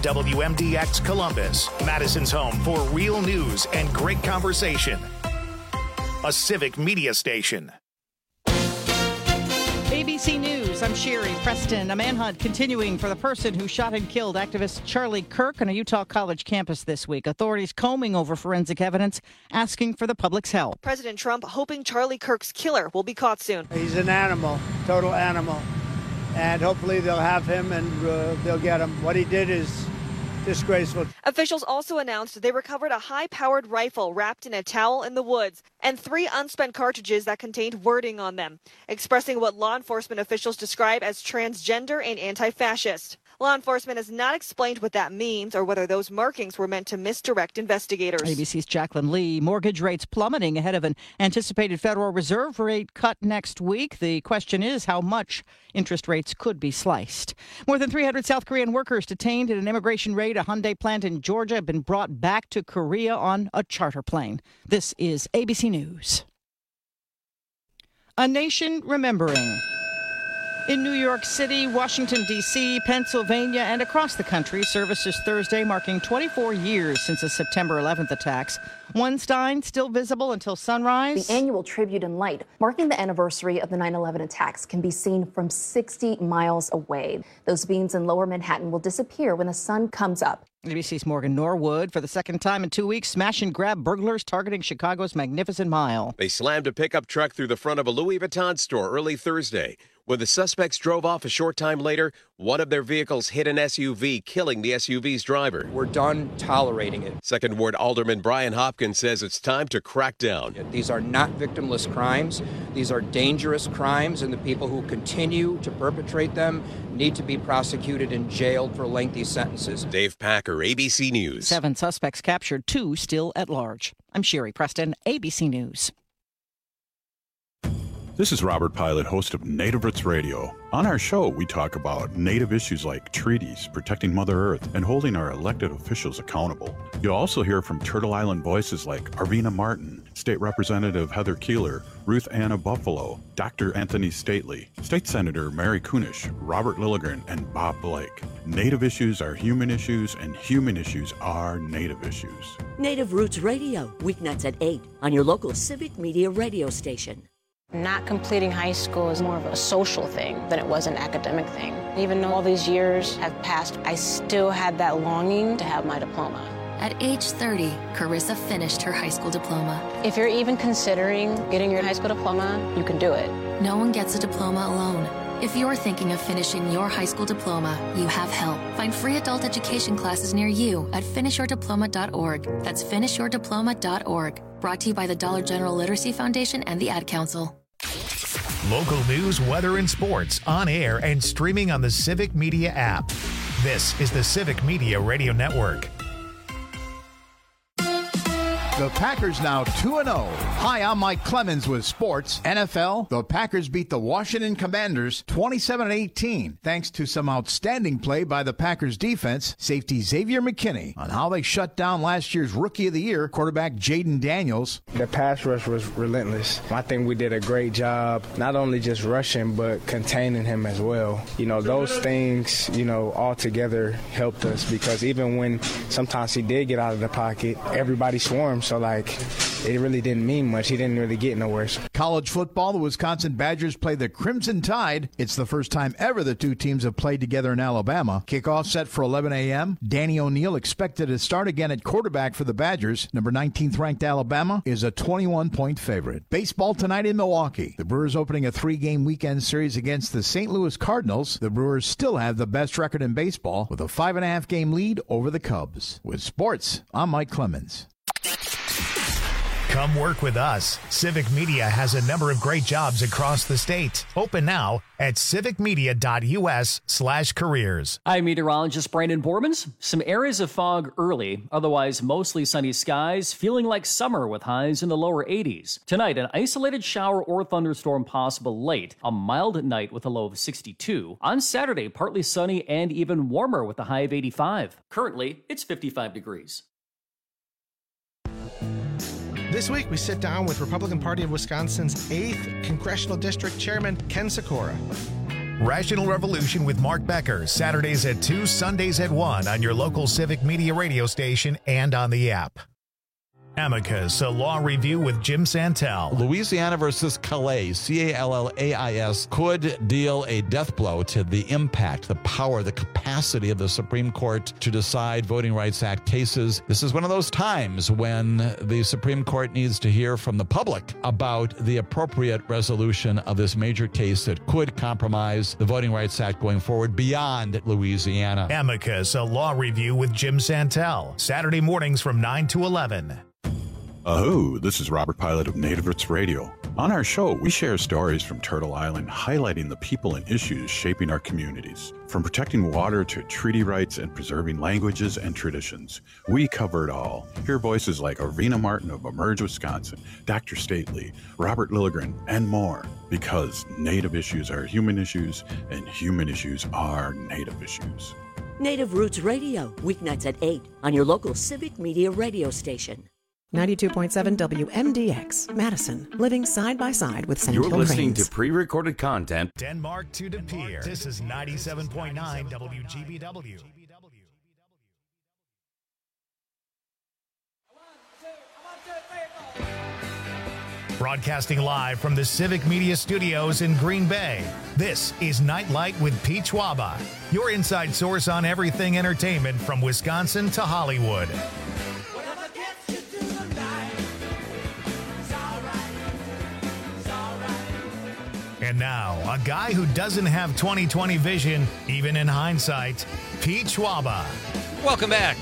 WMDX Columbus, Madison's home for real news and great conversation. A Civic Media station. ABC News, I'm Sherry Preston. A manhunt continuing for the person who shot and killed activist Charlie Kirk on a Utah college campus this week. Authorities combing over forensic evidence, asking for the public's help. President Trump hoping Charlie Kirk's killer will be caught soon. He's an animal, total animal. And hopefully they'll have him and they'll get him. What he did is disgraceful. Officials also announced they recovered a high-powered rifle wrapped in a towel in the woods and 3 unspent cartridges that contained wording on them, expressing what law enforcement officials describe as transgender and anti-fascist. Law enforcement has not explained what that means or whether those markings were meant to misdirect investigators. ABC's Jacqueline Lee. Mortgage rates plummeting ahead of an anticipated Federal Reserve rate cut next week. The question is how much interest rates could be sliced. More than 300 South Korean workers detained at an immigration raid. A Hyundai plant in Georgia have been brought back to Korea on a charter plane. This is ABC News. A nation remembering. In New York City, Washington, D.C., Pennsylvania, and across the country, services Thursday marking 24 years since the September 11th attacks. One stein still visible until sunrise. The annual tribute in light, marking the anniversary of the 9/11 attacks, can be seen from 60 miles away. Those beams in lower Manhattan will disappear when the sun comes up. ABC's Morgan Norwood. For the second time in 2 weeks, smash and grab burglars targeting Chicago's Magnificent Mile. They slammed a pickup truck through the front of a Louis Vuitton store early Thursday. When the suspects drove off a short time later, one of their vehicles hit an SUV, killing the SUV's driver. We're done tolerating it. Second Ward Alderman Brian Hopkins says it's time to crack down. These are not victimless crimes. These are dangerous crimes, and the people who continue to perpetrate them need to be prosecuted and jailed for lengthy sentences. Dave Packer, ABC News. 7 suspects captured, 2 still at large. I'm Sherry Preston, ABC News. This is Robert Pilot, host of Native Roots Radio. On our show, we talk about Native issues like treaties, protecting Mother Earth, and holding our elected officials accountable. You'll also hear from Turtle Island voices like Arvina Martin, State Representative Heather Keeler, Ruth Anna Buffalo, Dr. Anthony Stately, State Senator Mary Kunish, Robert Lilligren, and Bob Blake. Native issues are human issues, and human issues are Native issues. Native Roots Radio, weeknights at 8 on your local Civic Media radio station. Not completing high school is more of a social thing than it was an academic thing. Even though all these years have passed, I still had that longing to have my diploma. At age 30, Carissa finished her high school diploma. If you're even considering getting your high school diploma, you can do it. No one gets a diploma alone. If you're thinking of finishing your high school diploma, you have help. Find free adult education classes near you at finishyourdiploma.org. That's finishyourdiploma.org. Brought to you by the Dollar General Literacy Foundation and the Ad Council. Local news, weather, and sports on air and streaming on the Civic Media app. This is the Civic Media Radio Network. The Packers now 2-0. Hi, I'm Mike Clemens with sports. NFL, the Packers beat the Washington Commanders 27-18, thanks to some outstanding play by the Packers defense, safety Xavier McKinney, on how they shut down last year's Rookie of the Year, quarterback Jaden Daniels. The pass rush was relentless. I think we did a great job, not only just rushing, but containing him as well. You know, those things, all together helped us because even when sometimes he did get out of the pocket, everybody swarmed. So, it really didn't mean much. He didn't really get nowhere. College football, the Wisconsin Badgers play the Crimson Tide. It's the first time ever the two teams have played together in Alabama. Kickoff set for 11 a.m. Danny O'Neal expected to start again at quarterback for the Badgers. Number 19th ranked Alabama is a 21-point favorite. Baseball tonight in Milwaukee. The Brewers opening a 3-game weekend series against the St. Louis Cardinals. The Brewers still have the best record in baseball with a 5.5-game lead over the Cubs. With sports, I'm Mike Clemens. Come work with us. Civic Media has a number of great jobs across the state. Open now at civicmedia.us/careers. I'm meteorologist Brandon Bormans. Some areas of fog early, otherwise mostly sunny skies, feeling like summer with highs in the lower 80s. Tonight, an isolated shower or thunderstorm possible late, a mild night with a low of 62. On Saturday, partly sunny and even warmer with a high of 85. Currently, it's 55 degrees. This week, we sit down with Republican Party of Wisconsin's 8th Congressional District Chairman Ken Sikora. Rational Revolution with Mark Becker, Saturdays at 2, Sundays at 1 on your local Civic Media radio station and on the app. Amicus, a law review with Jim Santel. Louisiana versus Calais, Callais, could deal a death blow to the impact, the power, the capacity of the Supreme Court to decide Voting Rights Act cases. This is one of those times when the Supreme Court needs to hear from the public about the appropriate resolution of this major case that could compromise the Voting Rights Act going forward beyond Louisiana. Amicus, a law review with Jim Santel, Saturday mornings from 9 to 11. Aho, this is Robert Pilot of Native Roots Radio. On our show, we share stories from Turtle Island highlighting the people and issues shaping our communities. From protecting water to treaty rights and preserving languages and traditions, we cover it all. Hear voices like Arena Martin of Emerge, Wisconsin, Dr. Stately, Robert Lilligren, and more. Because Native issues are human issues, and human issues are Native issues. Native Roots Radio, weeknights at 8 on your local Civic Media radio station. 92.7 WMDX, Madison, living side by side with Sand Hill You're listening Cranes. to pre-recorded content. Denmark to De Pere. This is 97.9 WGBW. Broadcasting live from the Civic Media Studios in Green Bay, this is Nightlight with Pete Schwaba, your inside source on everything entertainment from Wisconsin to Hollywood. And now, a guy who doesn't have 20/20 vision, even in hindsight, Pete Schwaba. Welcome back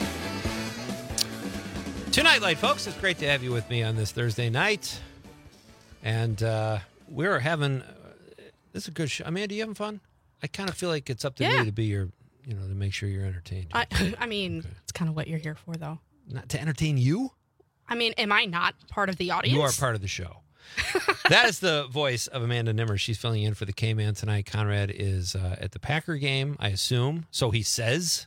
to Nightlight, folks. It's great to have you with me on this Thursday night. And we're having, this is a good show. Amanda, you having fun? I kind of feel like it's up to me to be your, to make sure you're entertained. I mean, it's kind of what you're here for, though. Not to entertain you? I mean, am I not part of the audience? You are part of the show. That is the voice of Amanda Nimmer. She's filling in for the K-Man tonight. Conrad is at the Packer game, I assume. So he says.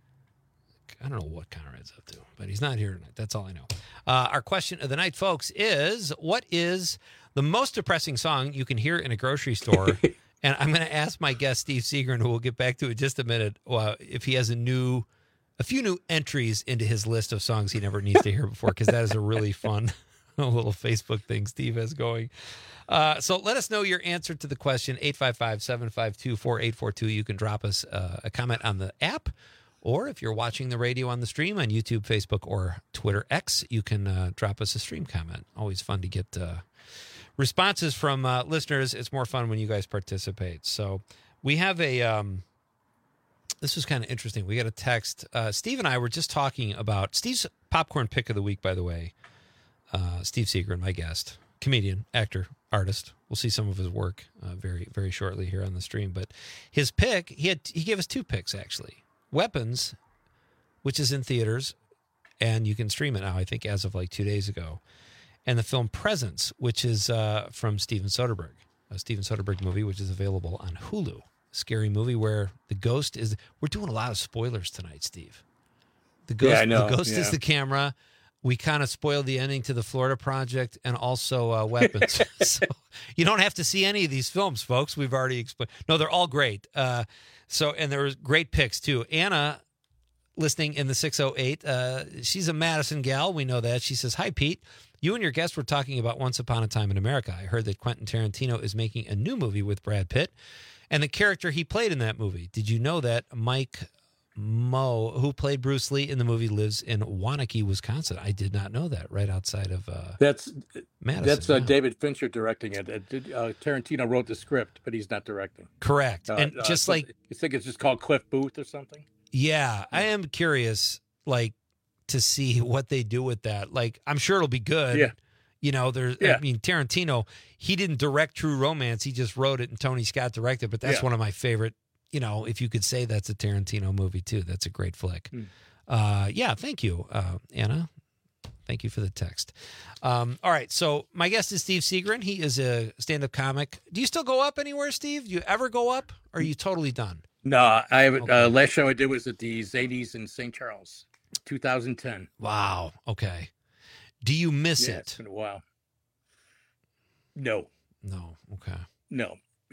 I don't know what Conrad's up to, but he's not here tonight. That's all I know. Our question of the night, folks, is what is the most depressing song you can hear in a grocery store? And I'm going to ask my guest, Steve Seagren, who we'll get back to in just a minute, if he has a few new entries into his list of songs he never needs to hear before, because that is a really fun little Facebook thing Steve has going. So let us know your answer to the question, 855-752-4842. You can drop us a comment on the app, or if you're watching the radio on the stream on YouTube, Facebook, or Twitter X, you can drop us a stream comment. Always fun to get responses from listeners. It's more fun when you guys participate. So we have this was kind of interesting. We got a text. Steve and I were just talking about Steve's popcorn pick of the week, by the way. Steve Seagren, my guest, comedian, actor, artist. We'll see some of his work very, very shortly here on the stream. But his pick, he gave us two picks, actually. Weapons, which is in theaters, and you can stream it now, I think, as of like 2 days ago. And the film Presence, which is from Steven Soderbergh, a Steven Soderbergh movie, which is available on Hulu. Scary movie where the ghost is... We're doing a lot of spoilers tonight, Steve. The ghost, I know. The ghost is the camera. We kind of spoiled the ending to the Florida Project and also Weapons. So you don't have to see any of these films, folks. We've already explained. No, they're all great. And there were great picks, too. Anna, listening in the 608, she's a Madison gal. We know that. She says, "Hi, Pete. You and your guest were talking about Once Upon a Time in America. I heard that Quentin Tarantino is making a new movie with Brad Pitt and the character he played in that movie. Did you know that Mike Moe, who played Bruce Lee in the movie, lives in Waunakee, Wisconsin?" I did not know that. Right outside of Madison. That's David Fincher directing it. Tarantino wrote the script, but he's not directing. Correct. And just like you think it's just called Cliff Booth or something. Yeah, I am curious, to see what they do with that. I'm sure it'll be good. Yeah. I mean, Tarantino, he didn't direct True Romance. He just wrote it, and Tony Scott directed. But that's one of my favorite. If you could say that's a Tarantino movie, too, that's a great flick. Thank you, Anna. Thank you for the text. All right, so my guest is Steve Seagren. He is a stand-up comic. Do you still go up anywhere, Steve? Do you ever go up, or are you totally done? No, I haven't. Last show I did was at the Zadies in St. Charles, 2010. Wow, okay. Do you miss it? It's been a while. No. Okay. No.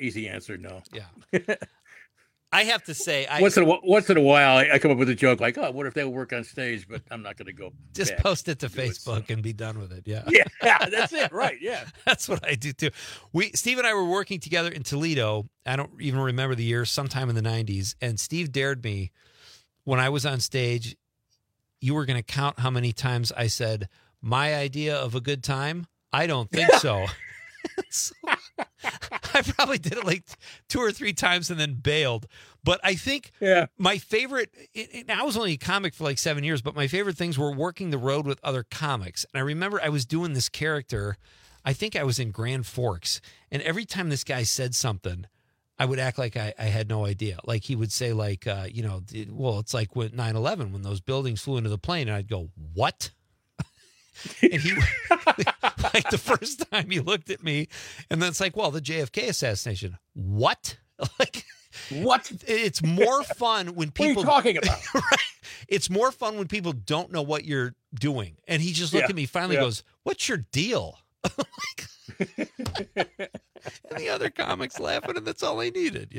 easy answer, no. Yeah. I have to say, once in a while, I come up with a joke like, "Oh, what if they would work on stage?" But I'm not going to go. Just post it to Facebook and be done with it. Yeah, yeah, that's it. Right? Yeah, that's what I do too. Steve and I were working together in Toledo. I don't even remember the year, sometime in the '90s. And Steve dared me when I was on stage. You were going to count how many times I said, "My idea of a good time." I don't think so. So, I probably did it like 2 or 3 times and then bailed. But I think my favorite, I was only a comic for like 7 years, but my favorite things were working the road with other comics. And I remember I was doing this character, I think I was in Grand Forks, and every time this guy said something, I would act like I had no idea. Like he would say like, it's like with 9/11 when those buildings flew into the plane, and I'd go, what? And he, like the first time he looked at me, and then it's like, well, the JFK assassination. What? Like, what? It's more fun when people. What are you talking about? Right? It's more fun when people don't know what you're doing. And he just looked at me, finally goes, "What's your deal?" And the other comics laughing, and that's all I needed,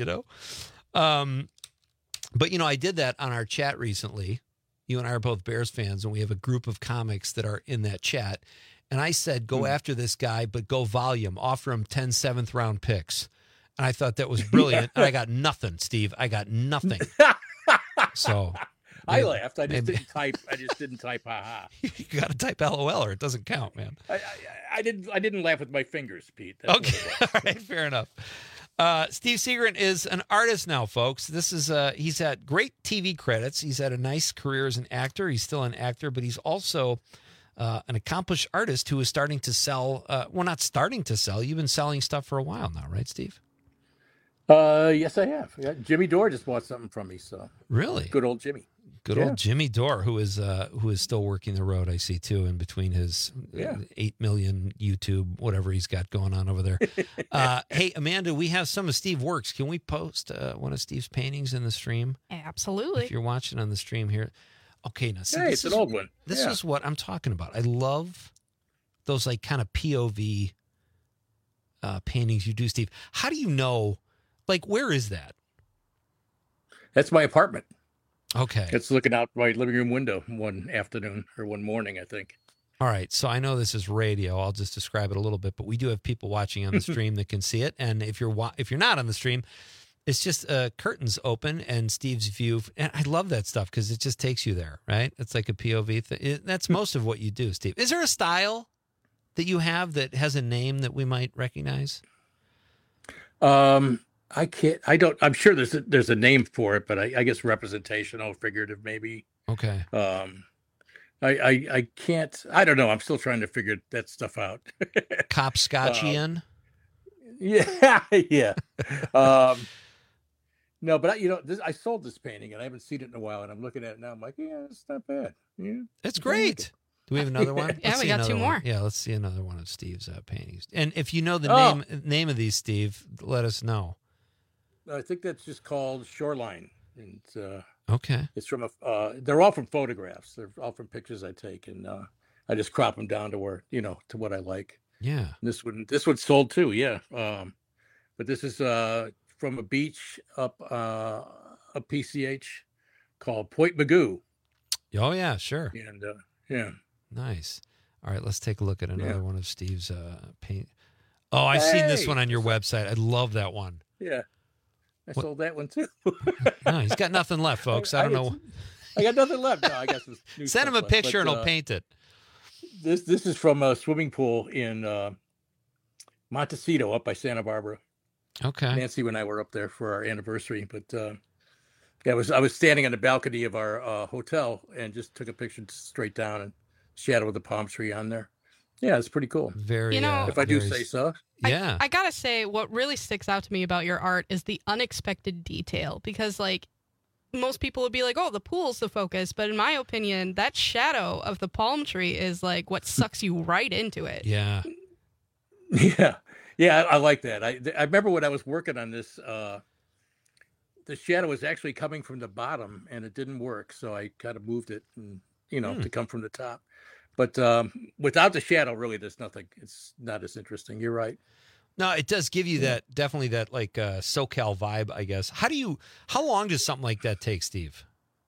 But I did that on our chat recently. You and I are both Bears fans, and we have a group of comics that are in that chat. And I said, go after this guy, but go volume. Offer him 10 7th-round picks. And I thought that was brilliant. And I got nothing, Steve. I got nothing. So I laughed. I just didn't type ha-ha. You got to type LOL or it doesn't count, man. I didn't laugh with my fingers, Pete. That's okay. All right. Fair enough. Steve Seagren is an artist now, folks. He's had great TV credits. He's had a nice career as an actor. He's still an actor, but he's also an accomplished artist who is starting to sell. Not starting to sell. You've been selling stuff for a while now, right, Steve? Yes, I have. Yeah, Jimmy Dore just bought something from me. So really, good old Jimmy. Good old Jimmy Dore, who is still working the road, I see, too, in between his 8 million YouTube, whatever he's got going on over there. Hey, Amanda, we have some of Steve's works. Can we post one of Steve's paintings in the stream? Absolutely. If you're watching on the stream here. Okay, now, see, it's an old one. This is what I'm talking about. I love those, like, kind of POV paintings you do, Steve. How do you know, like, where is that? That's my apartment. Okay. It's looking out my living room window one afternoon or one morning, I think. All right. So I know this is radio. I'll just describe it a little bit, but we do have people watching on the stream that can see it. And if you're not on the stream, it's just curtains open and Steve's view. And I love that stuff because it just takes you there, right? It's like a POV thing. That's most of what you do, Steve. Is there a style that you have that has a name that we might recognize? I'm sure there's a name for it, but I guess representational, figurative, maybe. Okay. I can't, I don't know. I'm still trying to figure that stuff out. Copscotchian? Yeah. No, but I sold this painting and I haven't seen it in a while and I'm looking at it now. I'm like, yeah, it's not bad. Yeah. It's great. Do we have another one? Yeah, we got 2 more. Yeah, let's see another one of Steve's paintings. And if you know the name of these, Steve, let us know. I think that's just called Shoreline. And okay. It's from they're all from photographs. They're all from pictures I take, and I just crop them down to where to what I like. Yeah. And this one's sold too. Yeah. But this is from a beach up PCH called Point Magoo. Oh yeah, sure. And yeah. Nice. All right, let's take a look at another one of Steve's paint. Oh, I've seen this one on your website. I love that one. Yeah. I sold that one too. No, he's got nothing left, folks. I don't know. I got nothing left. No, I guess send him a picture and he'll paint it. This is from a swimming pool in Montecito up by Santa Barbara. Okay. Nancy and I were up there for our anniversary, but I was standing on the balcony of our hotel and just took a picture straight down and shadow of the palm tree on there. Yeah, it's pretty cool. Very, if I do say so. Yeah. I gotta say, what really sticks out to me about your art is the unexpected detail. Because, like, most people would be like, oh, the pool's the focus. But in my opinion, that shadow of the palm tree is, like, what sucks you right into it. Yeah. Yeah, I like that. I remember when I was working on this, the shadow was actually coming from the bottom, and it didn't work. So I kind of moved it, and to come from the top. But without the shadow, really, there's nothing. It's not as interesting. You're right. No, it does give you that, definitely that like SoCal vibe, I guess. How long does something like that take, Steve?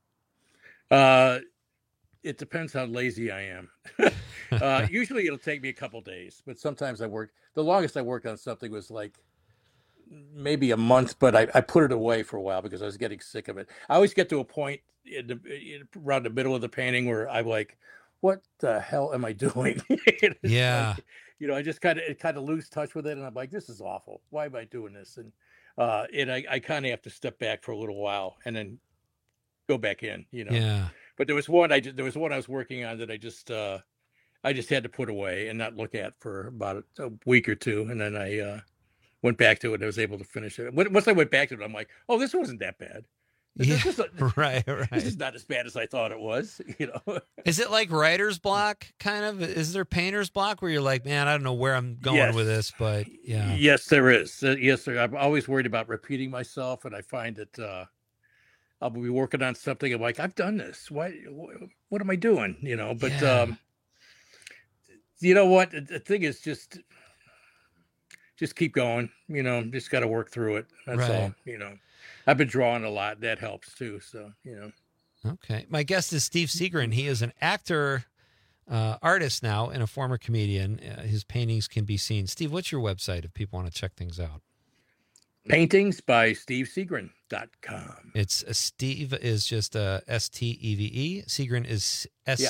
It depends how lazy I am. Usually it'll take me a couple days, but sometimes the longest I worked on something was like maybe a month, but I put it away for a while because I was getting sick of it. I always get to a point around the middle of the painting where I'm like, what the hell am I doing? Yeah. Like, I just kind of lose touch with it. And I'm like, this is awful. Why am I doing this? And I kind of have to step back for a little while and then go back in, Yeah. But there was one I was working on that I just had to put away and not look at for about a week or two. And then I went back to it and I was able to finish it. Once I went back to it, I'm like, oh, this wasn't that bad. Right. This is not as bad as I thought it was. Is it like writer's block kind of? Is there painter's block where you're like, man, I don't know where I'm going with this, but yeah. Yes, there is. Yes, sir. I'm always worried about repeating myself, and I find that I'll be working on something. I'm like, I've done this. What am I doing? But you know what? The thing is just keep going. Just got to work through it. That's all. I've been drawing a lot. That helps too. So, Okay. My guest is Steve Seagren. He is an actor, artist now, and a former comedian. His paintings can be seen. Steve, what's your website if people want to check things out? Paintingsbysteveseagren.com. It's Steve is just Steve. Seagren is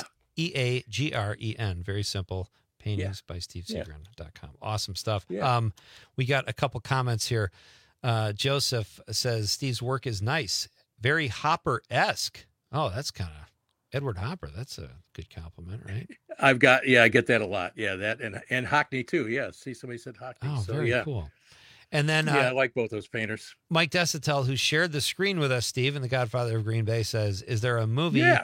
Seagren. Very simple. Paintingsbysteveseagren.com. Awesome stuff. Yeah. We got a couple comments here. Joseph says Steve's work is nice, very Hopper-esque. Oh, that's kind of Edward Hopper. That's a good compliment, right? I get that a lot. Yeah, that and Hockney too. Yeah, see, somebody said Hockney. Oh, very cool. And then I like both those painters. Mike Desatel, who shared the screen with us, Steve, and the Godfather of Green Bay, says, "Is there a movie?" Yeah.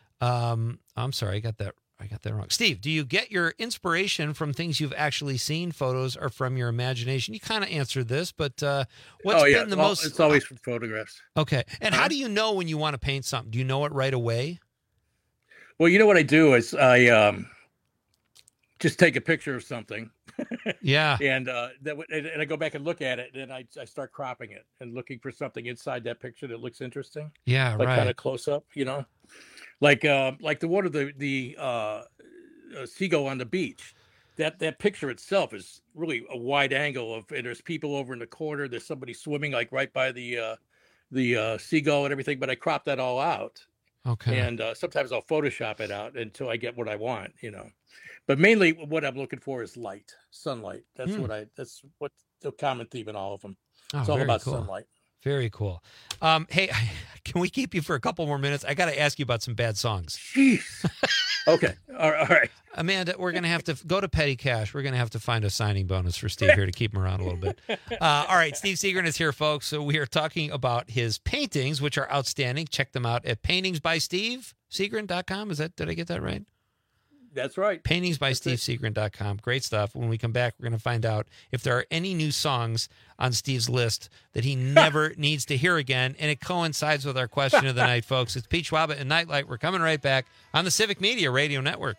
I'm sorry, I got that wrong. Steve, do you get your inspiration from things you've actually seen, photos, or from your imagination? You kind of answered this, but what's been the most? It's always from photographs. Okay. And how do you know when you want to paint something? Do you know it right away? Well, you know what I do is I just take a picture of something. Yeah. And I go back and look at it, and I start cropping it and looking for something inside that picture that looks interesting. Yeah, like right. Kind of close up, like the one of the seagull on the beach. That picture itself is really a wide angle and there's people over in the corner. There's somebody swimming like right by the seagull and everything. But I crop that all out. Okay. And sometimes I'll Photoshop it out until I get what I want, But mainly what I'm looking for is light, sunlight. That's what the common theme in all of them. It's all about sunlight. Very cool. Hey, can we keep you for a couple more minutes? I got to ask you about some bad songs. Jeez. Okay. All right. Amanda, we're going to have to go to Petty Cash. We're going to have to find a signing bonus for Steve here to keep him around a little bit. All right. Steve Seagren is here, folks. So we are talking about his paintings, which are outstanding. Check them out at paintingsbysteveseagren.com. Did I get that right? That's right. Paintingsbysteveseagren.com. Great stuff. When we come back, we're going to find out if there are any new songs on Steve's list that he never needs to hear again. And it coincides with our question of the night, folks. It's Pete Schwaba and Nightlight. We're coming right back on the Civic Media Radio Network.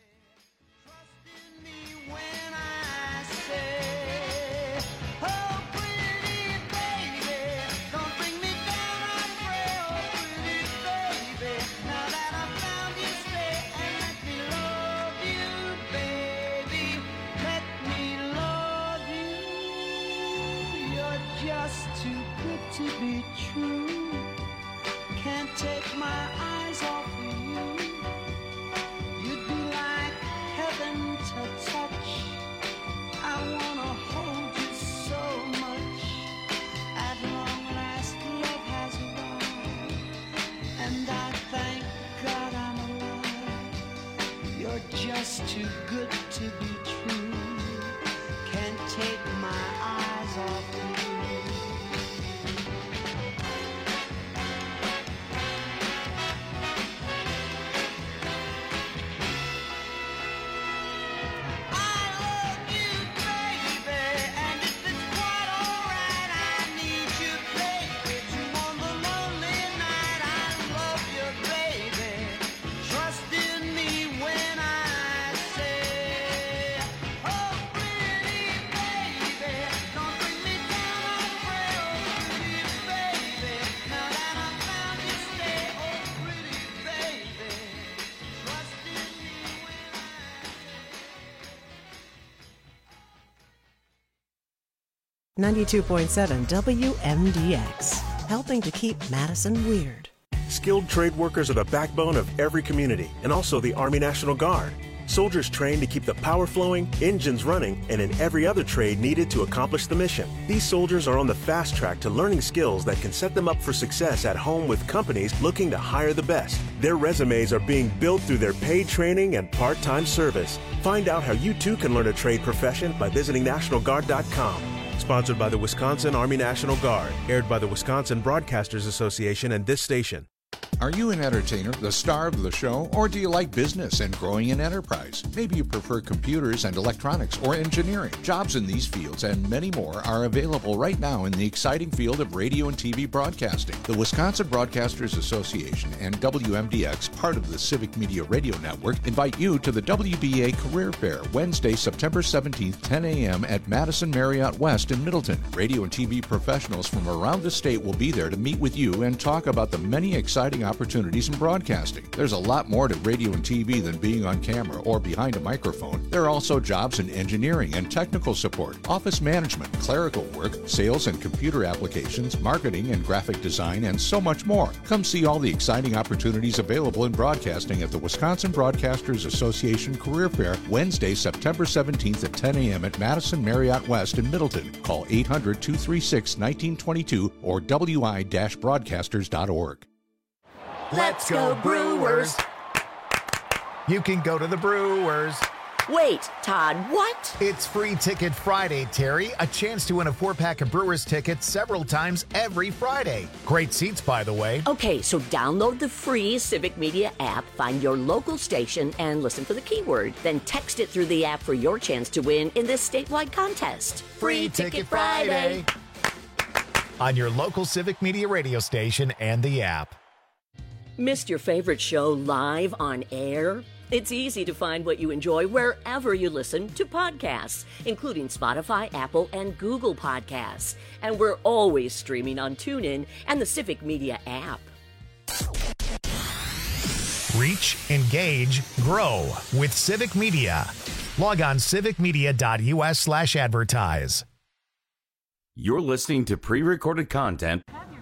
To be true, can't take my eyes off of you. You'd be like heaven to touch. I wanna hold you so much. At long last, love has arrived, and I thank God I'm alive. You're just too good to be true. Can't take my eyes off you. Baby, 92.7 WMDX, helping to keep Madison weird. Skilled trade workers are the backbone of every community, and also the Army National Guard. Soldiers trained to keep the power flowing, engines running, and in every other trade needed to accomplish the mission. These soldiers are on the fast track to learning skills that can set them up for success at home with companies looking to hire the best. Their resumes are being built through their paid training and part-time service. Find out how you too can learn a trade profession by visiting NationalGuard.com. Sponsored by the Wisconsin Army National Guard. Aired by the Wisconsin Broadcasters Association and this station. Are you an entertainer, the star of the show, or do you like business and growing an enterprise? Maybe you prefer computers and electronics or engineering. Jobs in these fields and many more are available right now in the exciting field of radio and TV broadcasting. The Wisconsin Broadcasters Association and WMDX, part of the Civic Media Radio Network, invite you to the WBA Career Fair, Wednesday, September 17th, 10 a.m. at Madison Marriott West in Middleton. Radio and TV professionals from around the state will be there to meet with you and talk about the many exciting opportunities in broadcasting. There's a lot more to radio and TV than being on camera or behind a microphone. There are also jobs in engineering and technical support, office management, clerical work, sales and computer applications, marketing and graphic design, and so much more. Come see all the exciting opportunities available in broadcasting at the Wisconsin Broadcasters Association Career Fair, Wednesday, September 17th at 10 a.m. at Madison Marriott West in Middleton. Call 800-236-1922 or wi-broadcasters.org. Let's go Brewers! You can go to the Brewers. Wait, Todd, what? It's Free Ticket Friday, Terry. A chance to win a 4-pack of Brewers tickets several times every Friday. Great seats, by the way. Okay, so download the free Civic Media app, find your local station, and listen for the keyword. Then text it through the app for your chance to win in this statewide contest. Free Ticket Friday! On your local Civic Media radio station and the app. Missed your favorite show live on air? It's easy to find what you enjoy wherever you listen to podcasts, including Spotify, Apple, and Google Podcasts. And we're always streaming on TuneIn and the Civic Media app. Reach, engage, grow with Civic Media. Log on civicmedia.us/advertise. You're listening to pre-recorded content.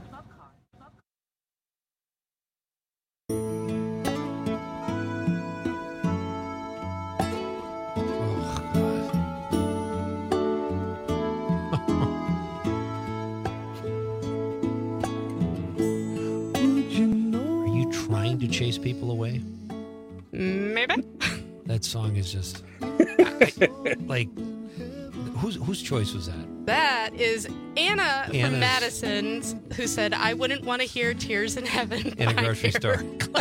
To chase people away? Maybe. That song is just like whose choice was that? That is Anna from Madison, who said, "I wouldn't want to hear Tears in Heaven in a grocery store."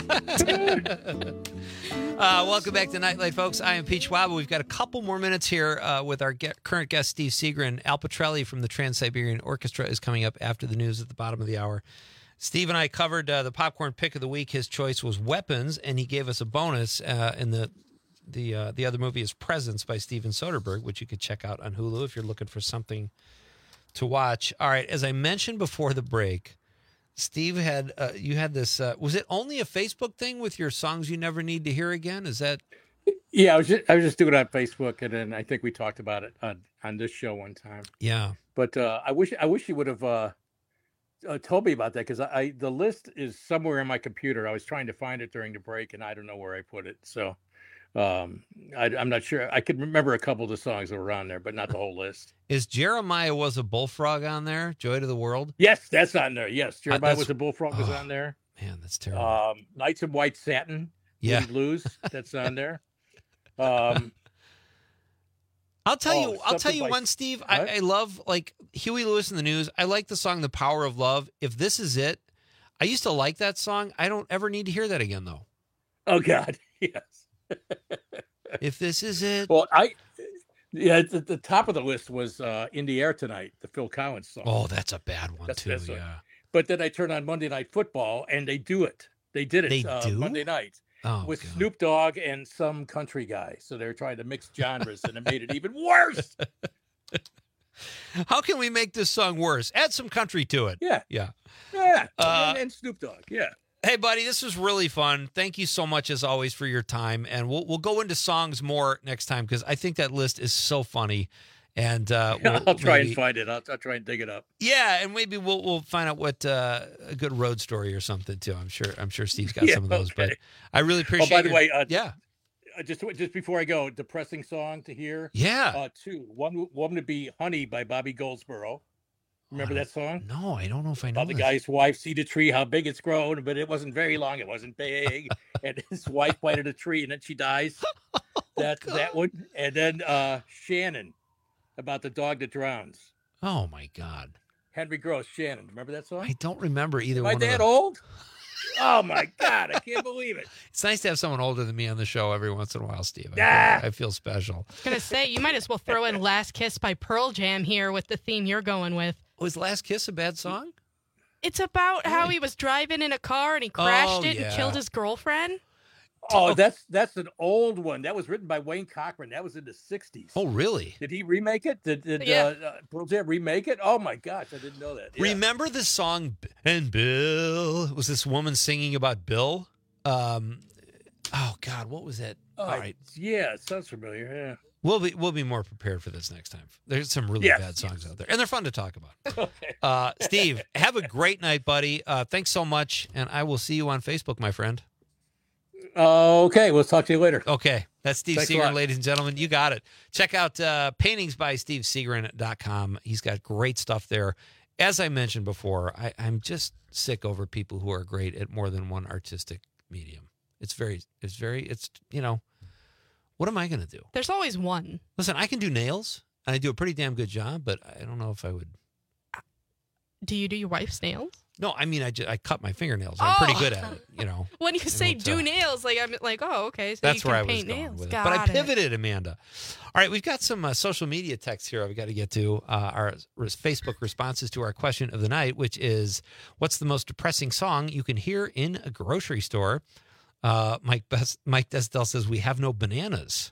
Welcome back to Nightlight, folks. I am Pete Schwab. We've got a couple more minutes here with our current guest, Steve Seagren. Al Petrelli from the Trans-Siberian Orchestra is coming up after the news at the bottom of the hour. Steve and I covered the popcorn pick of the week. His choice was Weapons, and he gave us a bonus. And the other movie is Presence by Steven Soderbergh, which you could check out on Hulu if you're looking for something to watch. All right, as I mentioned before the break, Steve had you had this. Was it only a Facebook thing with your songs you never need to hear again? Is that? Yeah, I was just doing it on Facebook, and then I think we talked about it on this show one time. Yeah, but I wish you would have. Told me about that, because the list is somewhere in my computer. I was trying to find it during the break, and I don't know where I put it. So I'm not sure. I could remember a couple of the songs that were on there, but not the whole list. Is Jeremiah Was a Bullfrog on there? Joy to the World? Yes, that's on there. Yes, Jeremiah Was a Bullfrog was on there. Man, that's terrible. Nights in White Satin, yeah, Blues. That's on there. I'll tell you one, Steve. I love, like, Huey Lewis and the News. I like the song The Power of Love. If This Is It, I used to like that song. I don't ever need to hear that again, though. Oh, God. Yes. If This Is It. Well, the top of the list was In the Air Tonight, the Phil Collins song. Oh, that's a bad one, too, yeah. But then I turned on Monday Night Football, and they do it. They did it They do? Monday night. With God. Snoop Dogg and some country guy. So they're trying to mix genres, and it made it even worse. How can we make this song worse? Add some country to it. Yeah. And Snoop Dogg. Yeah. Hey, buddy, this was really fun. Thank you so much, as always, for your time. And we'll go into songs more next time, because I think that list is so funny. And I'll try and find it. I'll try and dig it up. Yeah, and maybe we'll find out what a good road story or something too. I'm sure Steve's got some of those. Okay. But I really appreciate. Oh, by the way, just before I go, depressing song to hear. Yeah. Two. One would be "Honey" by Bobby Goldsboro. Remember that song? No, I don't know if I know. About the guy's wife see the tree, how big it's grown, but it wasn't very long. It wasn't big, and his wife planted a tree, and then she dies. That one, and then Shannon. About the dog that drowns. Oh my God. Henry Gross, Shannon. Remember that song? I don't remember either Am one I of that them. old? Oh my God, I can't believe it. It's nice to have someone older than me on the show every once in a while, Steve. I feel special. I was going to say, you might as well throw in Last Kiss by Pearl Jam here with the theme you're going with. Was Last Kiss a bad song? It's about how he was driving in a car and he crashed it and killed his girlfriend. Oh, that's an old one. That was written by Wayne Cochran. That was in the 60s. Oh, really? Did he remake it? Did Pearl Jam remake it? Oh, my gosh. I didn't know that. Yeah. Remember the song, and Bill? Was this woman singing about Bill? Oh, God, what was that? All right. Yeah, it sounds familiar. Yeah. We'll be more prepared for this next time. There's some really bad songs out there, and they're fun to talk about. Okay. Steve, have a great night, buddy. Thanks so much, and I will see you on Facebook, my friend. Okay, we'll talk to you later. Okay, that's Steve Thanks a Seagren, lot. ladies and gentlemen. You got it. Check out paintingsbysteveseagren.com. He's got great stuff there. As I mentioned before, I'm just sick over people who are great at more than one artistic medium. It's what am I going to do? There's always one. Listen, I can do nails, and I do a pretty damn good job, but I don't know if I would. Do you do your wife's nails? No, I mean, I cut my fingernails. I'm pretty good at it, When you say do nails, like I'm like, oh, okay, so that's you where I can was paint going nails. with it. Got But I it. pivoted, Amanda. All right, we've got some social media texts here I've got to get to. Our Facebook responses to our question of the night, which is, what's the most depressing song you can hear in a grocery store? Mike Desdell says, we have no bananas.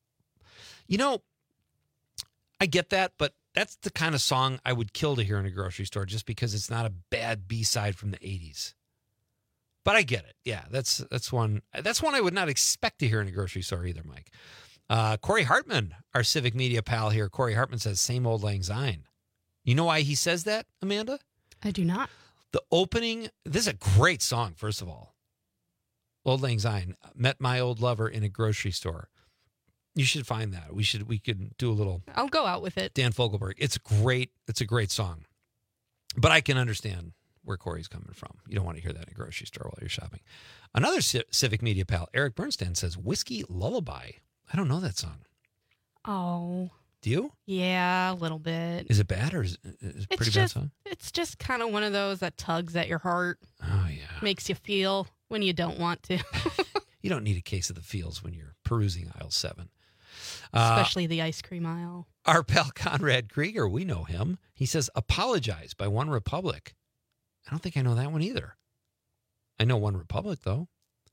I get that, but that's the kind of song I would kill to hear in a grocery store just because it's not a bad B-side from the 80s. But I get it. Yeah, that's one I would not expect to hear in a grocery store either, Mike. Corey Hartman, our civic media pal here, Corey Hartman says, same old Lang Syne. You know why he says that, Amanda? I do not. The opening, this is a great song, first of all. Old Lang Syne, met my old lover in a grocery store. You should find that. We could do a little. I'll go out with it. Dan Fogelberg. It's a great song. But I can understand where Corey's coming from. You don't want to hear that in a grocery store while you're shopping. Another civic media pal, Eric Bernstein, says Whiskey Lullaby. I don't know that song. Oh. Do you? Yeah, a little bit. Is it bad or is it a pretty bad song? It's just kind of one of those that tugs at your heart. Oh, yeah. Makes you feel when you don't want to. You don't need a case of the feels when you're perusing aisle 7. Especially the ice cream aisle. Our pal Conrad Krieger, we know him. He says, Apologize by One Republic. I don't think I know that one either. I know One Republic, though.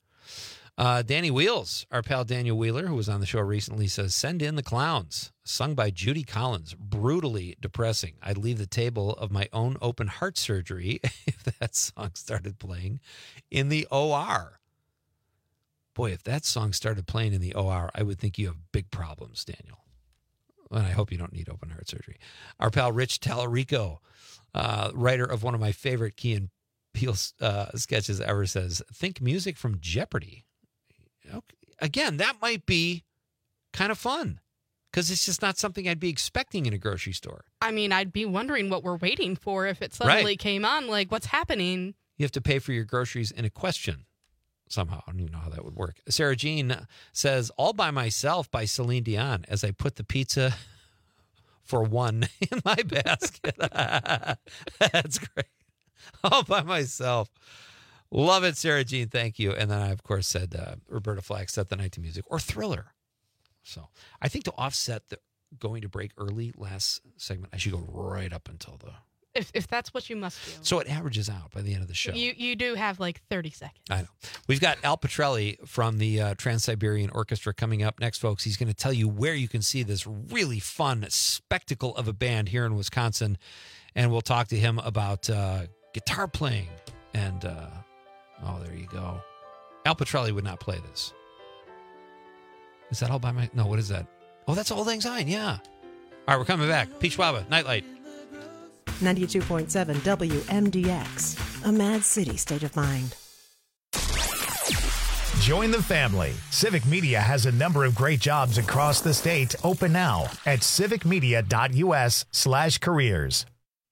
Danny Wheels, our pal Daniel Wheeler, who was on the show recently, says, Send in the Clowns, sung by Judy Collins. Brutally depressing. I'd leave the table of my own open heart surgery if that song started playing in the OR. Boy, if that song started playing in the OR, I would think you have big problems, Daniel. And I hope you don't need open heart surgery. Our pal Rich Tallarico, writer of one of my favorite Key and Peele sketches ever, says, think music from Jeopardy. Okay. Again, that might be kind of fun because it's just not something I'd be expecting in a grocery store. I mean, I'd be wondering what we're waiting for if it suddenly came on. Like, what's happening? You have to pay for your groceries in a question. Somehow. I don't even know how that would work. Sarah Jean says, All by Myself by Celine Dion as I put the pizza for one in my basket. That's great. All by Myself. Love it, Sarah Jean. Thank you. And then I, of course, said Roberta Flack, Set the Night to Music or Thriller. So I think to offset the going to break early last segment, I should go right up until the... If that's what you must do. So it averages out by the end of the show. You do have like 30 seconds. I know. We've got Al Petrelli from the Trans-Siberian Orchestra coming up next, folks. He's going to tell you where you can see this really fun spectacle of a band here in Wisconsin. And we'll talk to him about guitar playing. And, there you go. Al Petrelli would not play this. Is that all by my... No, what is that? Oh, that's Old Lang Syne, yeah. All right, we're coming back. Pete Schwaba, Nightlight. 92.7 WMDX, a Mad City state of mind. Join the family. Civic Media has a number of great jobs across the state open now at civicmedia.us/careers.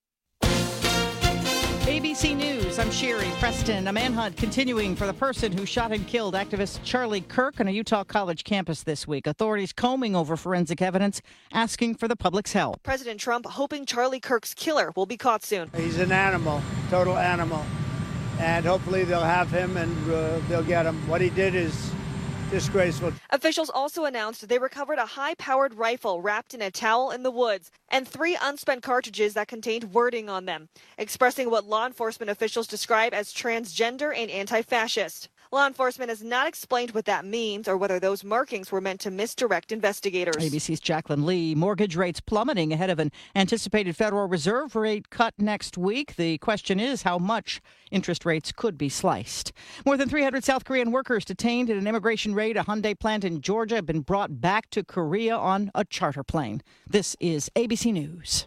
ABC News, I'm Sherry Preston. A manhunt continuing for the person who shot and killed activist Charlie Kirk on a Utah college campus this week. Authorities combing over forensic evidence, asking for the public's help. President Trump hoping Charlie Kirk's killer will be caught soon. He's an animal, total animal. And hopefully they'll have him and they'll get him. What he did is disgraceful. Officials also announced they recovered a high-powered rifle wrapped in a towel in the woods and 3 unspent cartridges that contained wording on them, expressing what law enforcement officials describe as transgender and anti-fascist. Law enforcement has not explained what that means or whether those markings were meant to misdirect investigators. ABC's Jacqueline Lee. Mortgage rates plummeting ahead of an anticipated Federal Reserve rate cut next week. The question is how much interest rates could be sliced. More than 300 South Korean workers detained in an immigration raid at a Hyundai plant in Georgia have been brought back to Korea on a charter plane. This is ABC News.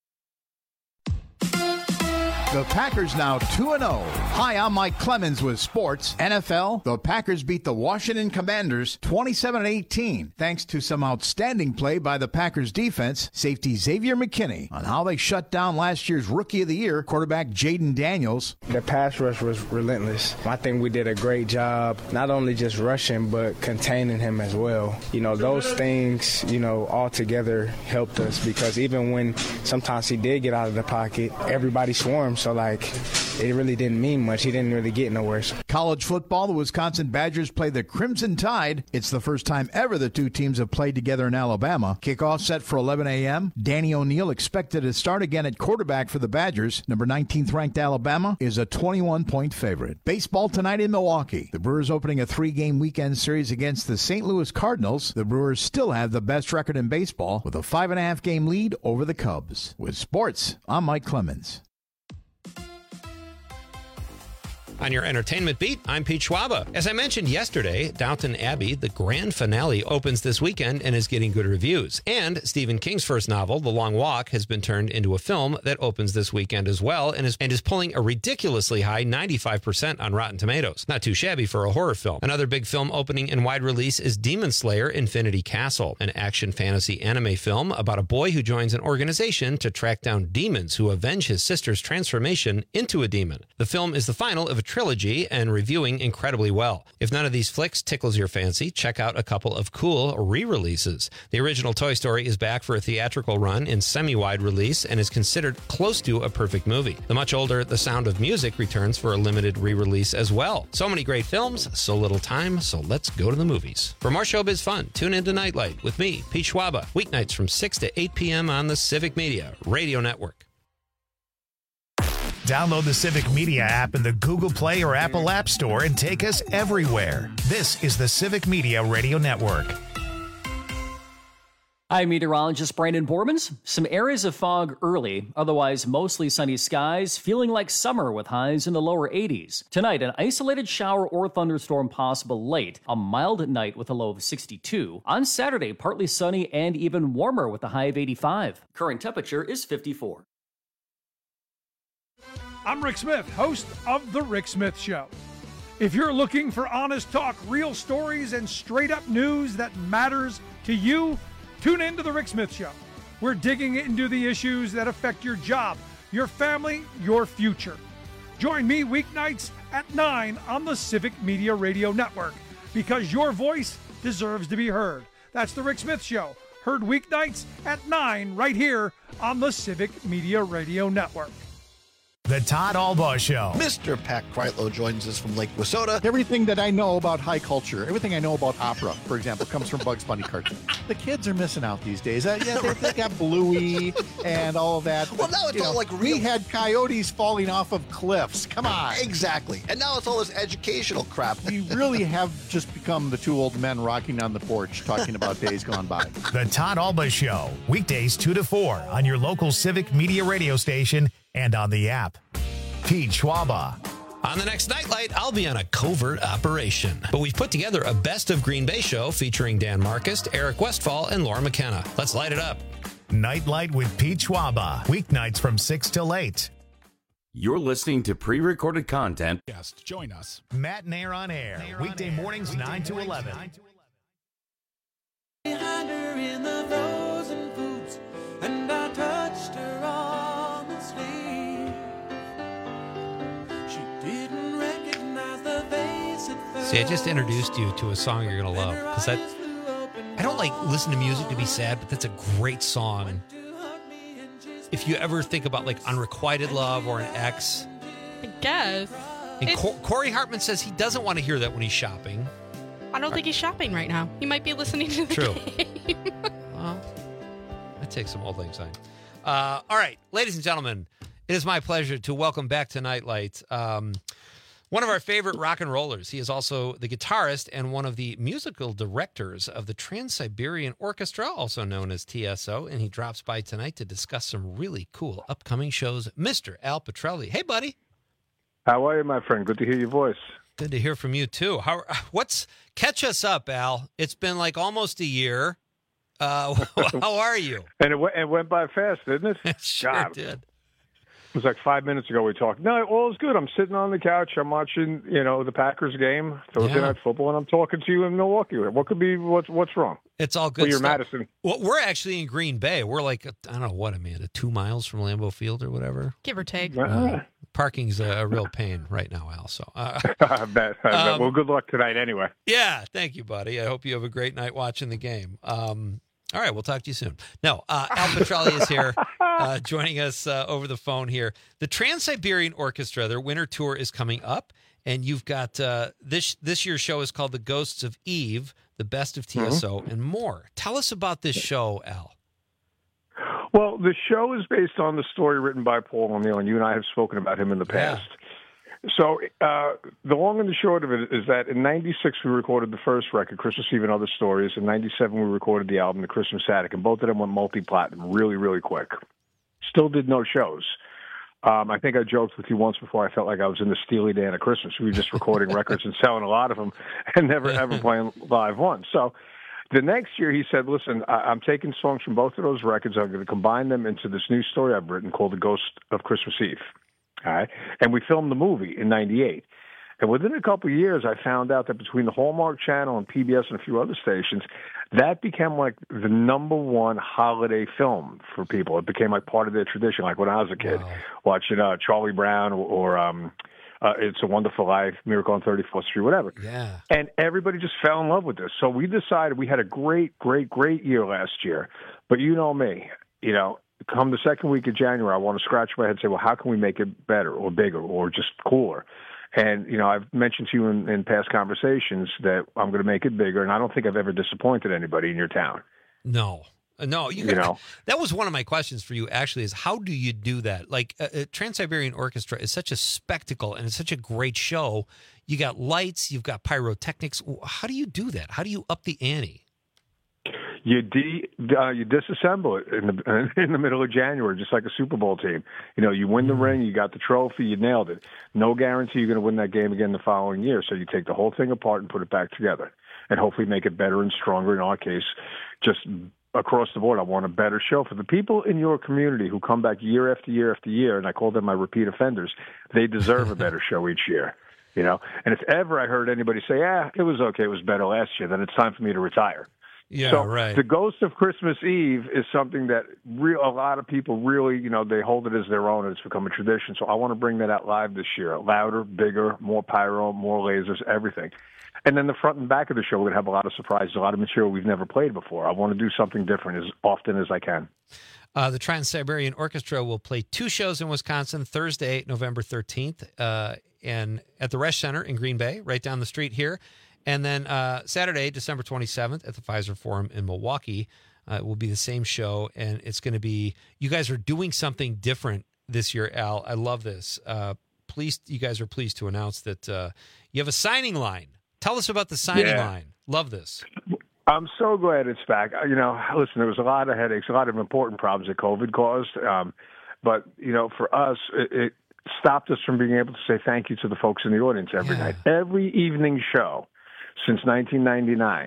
The Packers now 2-0. Hi, I'm Mike Clemens with sports. NFL, the Packers beat the Washington Commanders 27-18, thanks to some outstanding play by the Packers defense, safety Xavier McKinney, on how they shut down last year's Rookie of the Year, quarterback Jaden Daniels. The pass rush was relentless. I think we did a great job, not only just rushing, but containing him as well. You know, those things, all together helped us because even when sometimes he did get out of the pocket, everybody swarmed. So, it really didn't mean much. He didn't really get nowhere. College football, the Wisconsin Badgers play the Crimson Tide. It's the first time ever the two teams have played together in Alabama. Kickoff set for 11 a.m. Danny O'Neal expected to start again at quarterback for the Badgers. Number 19th ranked Alabama is a 21-point favorite. Baseball tonight in Milwaukee. The Brewers opening a 3-game weekend series against the St. Louis Cardinals. The Brewers still have the best record in baseball with a 5.5-game lead over the Cubs. With sports, I'm Mike Clemens. On your entertainment beat, I'm Pete Schwaba. As I mentioned yesterday, Downton Abbey, the grand finale, opens this weekend and is getting good reviews. And Stephen King's first novel, The Long Walk, has been turned into a film that opens this weekend as well and is pulling a ridiculously high 95% on Rotten Tomatoes. Not too shabby for a horror film. Another big film opening in wide release is Demon Slayer: Infinity Castle, an action fantasy anime film about a boy who joins an organization to track down demons who avenge his sister's transformation into a demon. The film is the final of a trilogy and reviewing incredibly well. If none of these flicks tickles your fancy, check out a couple of cool re-releases. The original Toy Story is back for a theatrical run in semi-wide release and is considered close to a perfect movie. The much older The Sound of Music returns for a limited re-release as well. So many great films, so little time, so let's go to the movies. For more showbiz fun, tune into Nightlight with me, Pete Schwaba, weeknights from 6 to 8 p.m. on the Civic Media Radio Network. Download the Civic Media app in the Google Play or Apple App Store and take us everywhere. This is the Civic Media Radio Network. I'm meteorologist Brandon Bormans. Some areas of fog early, otherwise mostly sunny skies, feeling like summer with highs in the lower 80s. Tonight, an isolated shower or thunderstorm possible late, a mild night with a low of 62. On Saturday, partly sunny and even warmer with a high of 85. Current temperature is 54. I'm Rick Smith, host of The Rick Smith Show. If you're looking for honest talk, real stories, and straight-up news that matters to you, tune in to The Rick Smith Show. We're digging into the issues that affect your job, your family, your future. Join me weeknights at 9 on the Civic Media Radio Network, because your voice deserves to be heard. That's The Rick Smith Show, heard weeknights at 9 right here on the Civic Media Radio Network. The Todd Albaugh Show. Mr. Pat Kreitlow joins us from Lake Wissota. Everything that I know about high culture, everything I know about opera, for example, comes from Bugs Bunny cartoons. The kids are missing out these days. They got Bluey and all of that. Well, now it's all like real. We had coyotes falling off of cliffs. Come on. Exactly. And now it's all this educational crap. We really have just become the two old men rocking on the porch talking about days gone by. The Todd Albaugh Show. Weekdays 2 to 4 on your local Civic Media radio station and on the app. Pete Schwaba. On the next Nightlight, I'll be on a covert operation. But we've put together a Best of Green Bay show featuring Dan Marcus, Eric Westfall, and Laura McKenna. Let's light it up. Nightlight with Pete Schwaba. Weeknights from 6 till 8. You're listening to pre-recorded content. Yes, join us. Matt and Air on Air. Weekday mornings 9 to 11. Behind her in the frozen boots, and I touched her on the sleeve. She didn't recognize the face at first. See, I just introduced you to a song you're going to love, because I don't like listen to music to be sad, but that's a great song. If you ever think about like unrequited love or an ex. I guess. And Corey Hartman says he doesn't want to hear that when he's shopping. I don't think he's shopping right now. He might be listening to the game. Well, that takes some old lang syne. All right, ladies and gentlemen, it is my pleasure to welcome back to Nightlight one of our favorite rock and rollers. He is also the guitarist and one of the musical directors of the Trans-Siberian Orchestra, also known as TSO, and he drops by tonight to discuss some really cool upcoming shows. Mr. Al Pitrelli. Hey, buddy. How are you, my friend? Good to hear your voice. Good to hear from you, too. Catch us up, Al. It's been like almost a year. How are you? And it went by fast, didn't it? It sure did. It was like 5 minutes ago we talked. No, all is good. I'm sitting on the couch. I'm watching, the Packers game, Thursday Night Football, and I'm talking to you in Milwaukee. What could be, what's wrong? It's all good Well, you're stuff. Madison. Well, we're actually in Green Bay. We're like, I don't know what, Amanda, 2 miles from Lambeau Field or whatever? Give or take. Parking's a real pain right now, Al. So, I bet. Well, good luck tonight anyway. Yeah, thank you, buddy. I hope you have a great night watching the game. All right, we'll talk to you soon. No, Al Pitrelli is here joining us over the phone here. The Trans-Siberian Orchestra, their winter tour is coming up, and you've got this year's show is called The Ghosts of Eve, The Best of TSO, and more. Tell us about this show, Al. Well, the show is based on the story written by Paul O'Neill, and you and I have spoken about him in the past. So the long and the short of it is that in 96 we recorded the first record, Christmas Eve and Other Stories. In 97 we recorded the album, The Christmas Attic, and both of them went multi-platinum really, really quick. Still did no shows. I think I joked with you once before. I felt like I was in the Steely Dan of Christmas. We were just recording records and selling a lot of them and never, ever playing live one. So the next year he said, listen, I'm taking songs from both of those records. I'm going to combine them into this new story I've written called The Ghost of Christmas Eve. All right. And we filmed the movie in 98. And within a couple of years, I found out that between the Hallmark Channel and PBS and a few other stations, that became like the number one holiday film for people. It became like part of their tradition. Like when I was a kid, watching Charlie Brown or It's a Wonderful Life, Miracle on 34th Street, whatever. Yeah. And everybody just fell in love with this. So we decided we had a great year last year. But you know me, come the second week of January, I want to scratch my head and say, well, how can we make it better or bigger or just cooler? And, I've mentioned to you in past conversations that I'm going to make it bigger, and I don't think I've ever disappointed anybody in your town. No. That was one of my questions for you, actually, is how do you do that? Like, Trans-Siberian Orchestra is such a spectacle, and it's such a great show. You got lights, you've got pyrotechnics. How do you do that? How do you up the ante? You disassemble it in the middle of January, just like a Super Bowl team. You win the ring, you got the trophy, you nailed it. No guarantee you're going to win that game again the following year. So you take the whole thing apart and put it back together, and hopefully make it better and stronger. In our case, just across the board, I want a better show for the people in your community who come back year after year after year, and I call them my repeat offenders. They deserve a better show each year. And if ever I heard anybody say, it was okay, it was better last year, then it's time for me to retire. Yeah, so right. The Ghost of Christmas Eve is something that a lot of people really, they hold it as their own, and it's become a tradition. So I want to bring that out live this year. Louder, bigger, more pyro, more lasers, everything. And then the front and back of the show, we're going to have a lot of surprises, a lot of material we've never played before. I want to do something different as often as I can. The Trans-Siberian Orchestra will play 2 shows in Wisconsin, Thursday, November 13th, and at the Resch Center in Green Bay, right down the street here. And then Saturday, December 27th, at the Pfizer Forum in Milwaukee, it will be the same show. And it's going to be, you guys are doing something different this year, Al. I love this. You guys are pleased to announce that you have a signing line. Tell us about the signing line. Love this. I'm so glad it's back. Listen, there was a lot of headaches, a lot of important problems that COVID caused. But, for us, it stopped us from being able to say thank you to the folks in the audience every night. Every evening show since 1999,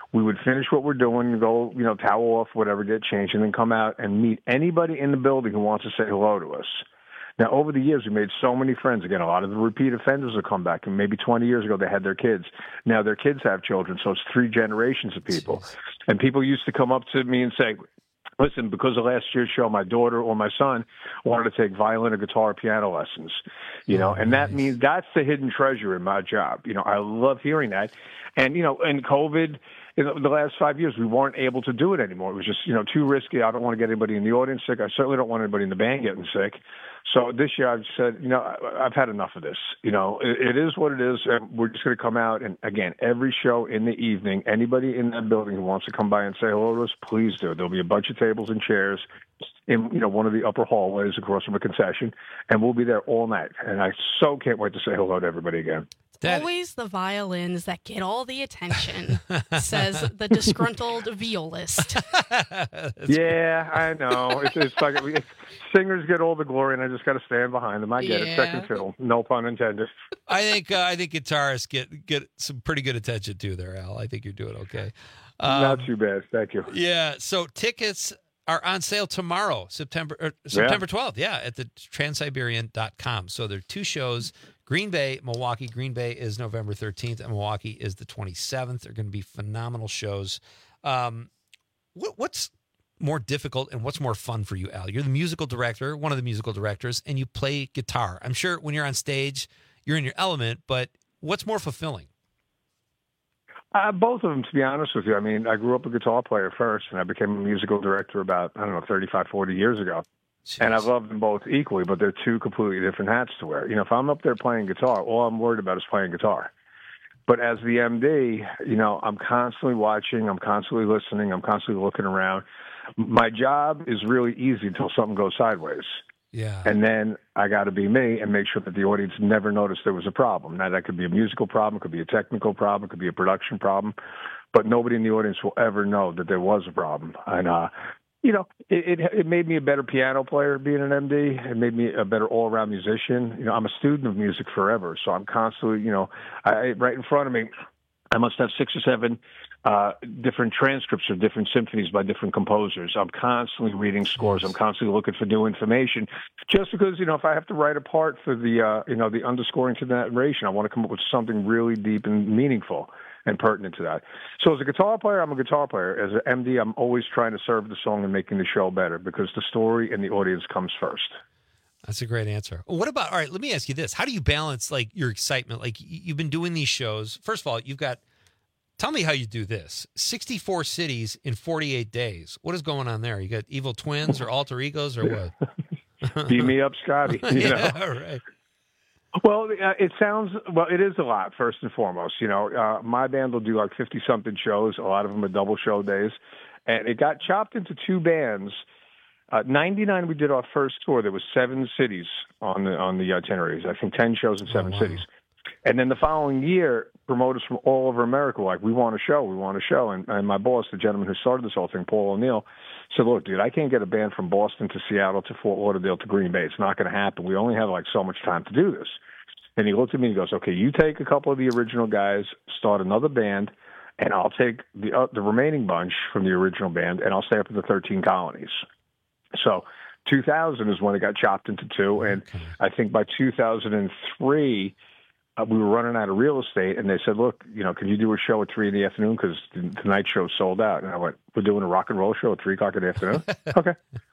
We would finish what we're doing, go, towel off, whatever, get changed, and then come out and meet anybody in the building who wants to say hello to us. Now, over the years, we made so many friends. Again, a lot of the repeat offenders will come back. And maybe 20 years ago, they had their kids. Now their kids have children, so it's 3 generations of people. Jeez. And people used to come up to me and say, listen, because of last year's show, my daughter or my son wanted to take violin or guitar or piano lessons, and that means that's the hidden treasure in my job. I love hearing that. And, in COVID, in the last 5 years, we weren't able to do it anymore. It was just, too risky. I don't want to get anybody in the audience sick. I certainly don't want anybody in the band getting sick. So this year I've said, I've had enough of this. It is what it is. And we're just going to come out. And again, every show in the evening, anybody in that building who wants to come by and say hello to us, please do. There'll be a bunch of tables and chairs in, one of the upper hallways across from a concession. And we'll be there all night. And I so can't wait to say hello to everybody again. Always the violins that get all the attention, says the disgruntled violist. Yeah, I know. It's like singers get all the glory, and I just got to stand behind them. I get it. Second fiddle, no pun intended. I think guitarists get some pretty good attention too there, Al. I think you're doing okay. Not too bad. Thank you. Yeah, so tickets are on sale tomorrow, September 12th, at the Transsiberian.com. So there are 2 shows. Green Bay, Milwaukee. Green Bay is November 13th, and Milwaukee is the 27th. They're going to be phenomenal shows. What's more difficult and what's more fun for you, Al? You're the musical director, one of the musical directors, and you play guitar. I'm sure when you're on stage, you're in your element, but what's more fulfilling? Both of them, to be honest with you. I mean, I grew up a guitar player first, and I became a musical director about, 35, 40 years ago. Jeez. And I love them both equally, but they're 2 completely different hats to wear. If I'm up there playing guitar, all I'm worried about is playing guitar. But as the MD, I'm constantly watching, I'm constantly listening, I'm constantly looking around. My job is really easy until something goes sideways. Yeah. And then I got to be me and make sure that the audience never noticed there was a problem. Now, that could be a musical problem, it could be a technical problem, it could be a production problem, but nobody in the audience will ever know that there was a problem. And, it made me a better piano player being an MD. It made me a better all-around musician. I'm a student of music forever, so I'm constantly, right in front of me, I must have 6 or 7 different transcripts of different symphonies by different composers. I'm constantly reading scores. I'm constantly looking for new information. Just because, if I have to write a part for the, the underscoring to the narration, I want to come up with something really deep and meaningful and pertinent to that. So as a guitar player, I'm a guitar player. As an MD, I'm always trying to serve the song and making the show better because the story and the audience comes first. That's a great answer. What about, all right, let me ask you this. How do you balance your excitement? You've been doing these shows. First of all, tell me how you do this. 64 cities in 48 days. What is going on there? You got evil twins or alter egos or what? Beat me up, Scotty. Right. Well, it is a lot, first and foremost. My band will do 50-something shows. A lot of them are double show days. And it got chopped into 2 bands. 99, we did our first tour. There was 7 cities on the itineraries. I think 10 shows in 7 cities. And then the following year, promoters from all over America were like, we want a show. And my boss, the gentleman who started this whole thing, Paul O'Neill, said, look, dude, I can't get a band from Boston to Seattle to Fort Lauderdale to Green Bay. It's not going to happen. We only have so much time to do this. And he looked at me and he goes, okay, you take a couple of the original guys, start another band, and I'll take the remaining bunch from the original band, and I'll stay up in the 13 colonies. So 2000 is when it got chopped into 2, and I think by 2003, we were running out of real estate, and they said, look, can you do a show at 3 in the afternoon because tonight's show sold out? And I went, we're doing a rock and roll show at 3 o'clock in the afternoon? Okay.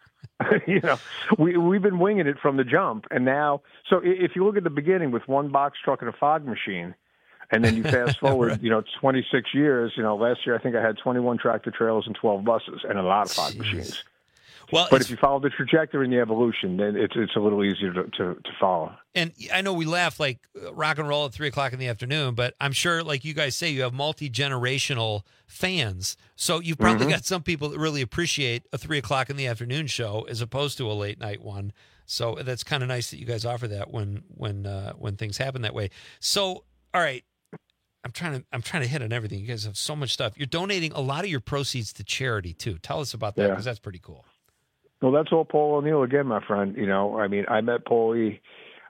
We've been winging it from the jump. And now, so if you look at the beginning with 1 box truck and a fog machine, and then you fast forward, 26 years, last year I think I had 21 tractor trailers and 12 buses and a lot of fog machines. Well, but if you follow the trajectory and the evolution, then it's a little easier to follow. And I know we laugh rock and roll at 3 o'clock in the afternoon, but I'm sure, like you guys say, you have multi-generational fans. So you've probably got some people that really appreciate a 3 o'clock in the afternoon show as opposed to a late night one. So that's kind of nice that you guys offer that when things happen that way. So, all right. I'm trying to hit on everything. You guys have so much stuff. You're donating a lot of your proceeds to charity too. Tell us about that because that's pretty cool. Well, that's all Paul O'Neill again, my friend. I met Paulie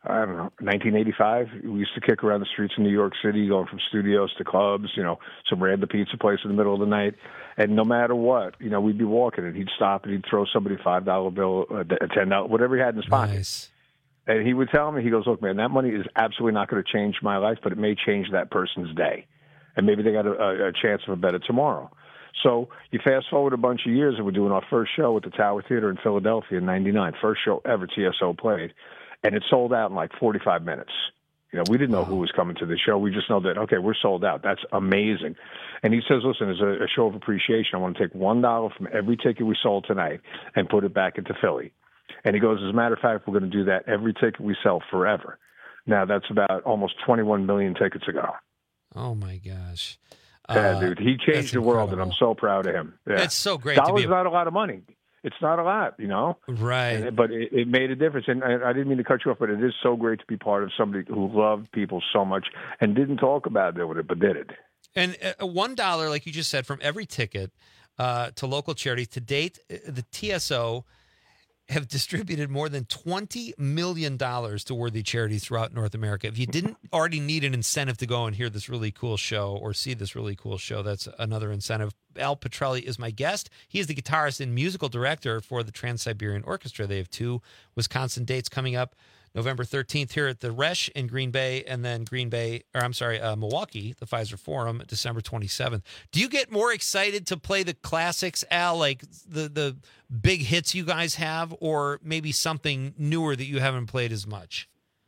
I don't know, 1985. We used to kick around the streets of New York City, going from studios to clubs, some random pizza place in the middle of the night. And no matter what, we'd be walking and he'd stop and he'd throw somebody a $5 bill, a $10, whatever he had in his pocket. Nice. And he would tell me, he goes, look, man, that money is absolutely not going to change my life, but it may change that person's day. And maybe they got a chance of a better tomorrow. So you fast forward a bunch of years, and we're doing our first show at the Tower Theater in Philadelphia in '99. First show ever TSO played. And it sold out in like 45 minutes. We didn't know who was coming to the show. We just know that, okay, we're sold out. That's amazing. And he says, listen, as a show of appreciation, I want to take $1 from every ticket we sold tonight and put it back into Philly. And he goes, as a matter of fact, we're going to do that every ticket we sell forever. Now, that's about almost 21 million tickets ago. Oh, my gosh. Yeah, dude, he changed the world, and I'm so proud of him. Yeah. It's so great. $1's not a lot of money. It's not a lot, Right. But it made a difference. And I didn't mean to cut you off, but it is so great to be part of somebody who loved people so much and didn't talk about it, but did it. And $1, like you just said, from every ticket to local charities. To date, the TSO have distributed more than $20 million to worthy charities throughout North America. If you didn't already need an incentive to go and hear this really cool show or see this really cool show, that's another incentive. Al Pitrelli is my guest. He is the guitarist and musical director for the Trans-Siberian Orchestra. They have 2 Wisconsin dates coming up. November 13th here at the Resch in Green Bay, and then Milwaukee, the Pfizer Forum, December 27th. Do you get more excited to play the classics, Al, like the big hits you guys have, or maybe something newer that you haven't played as much?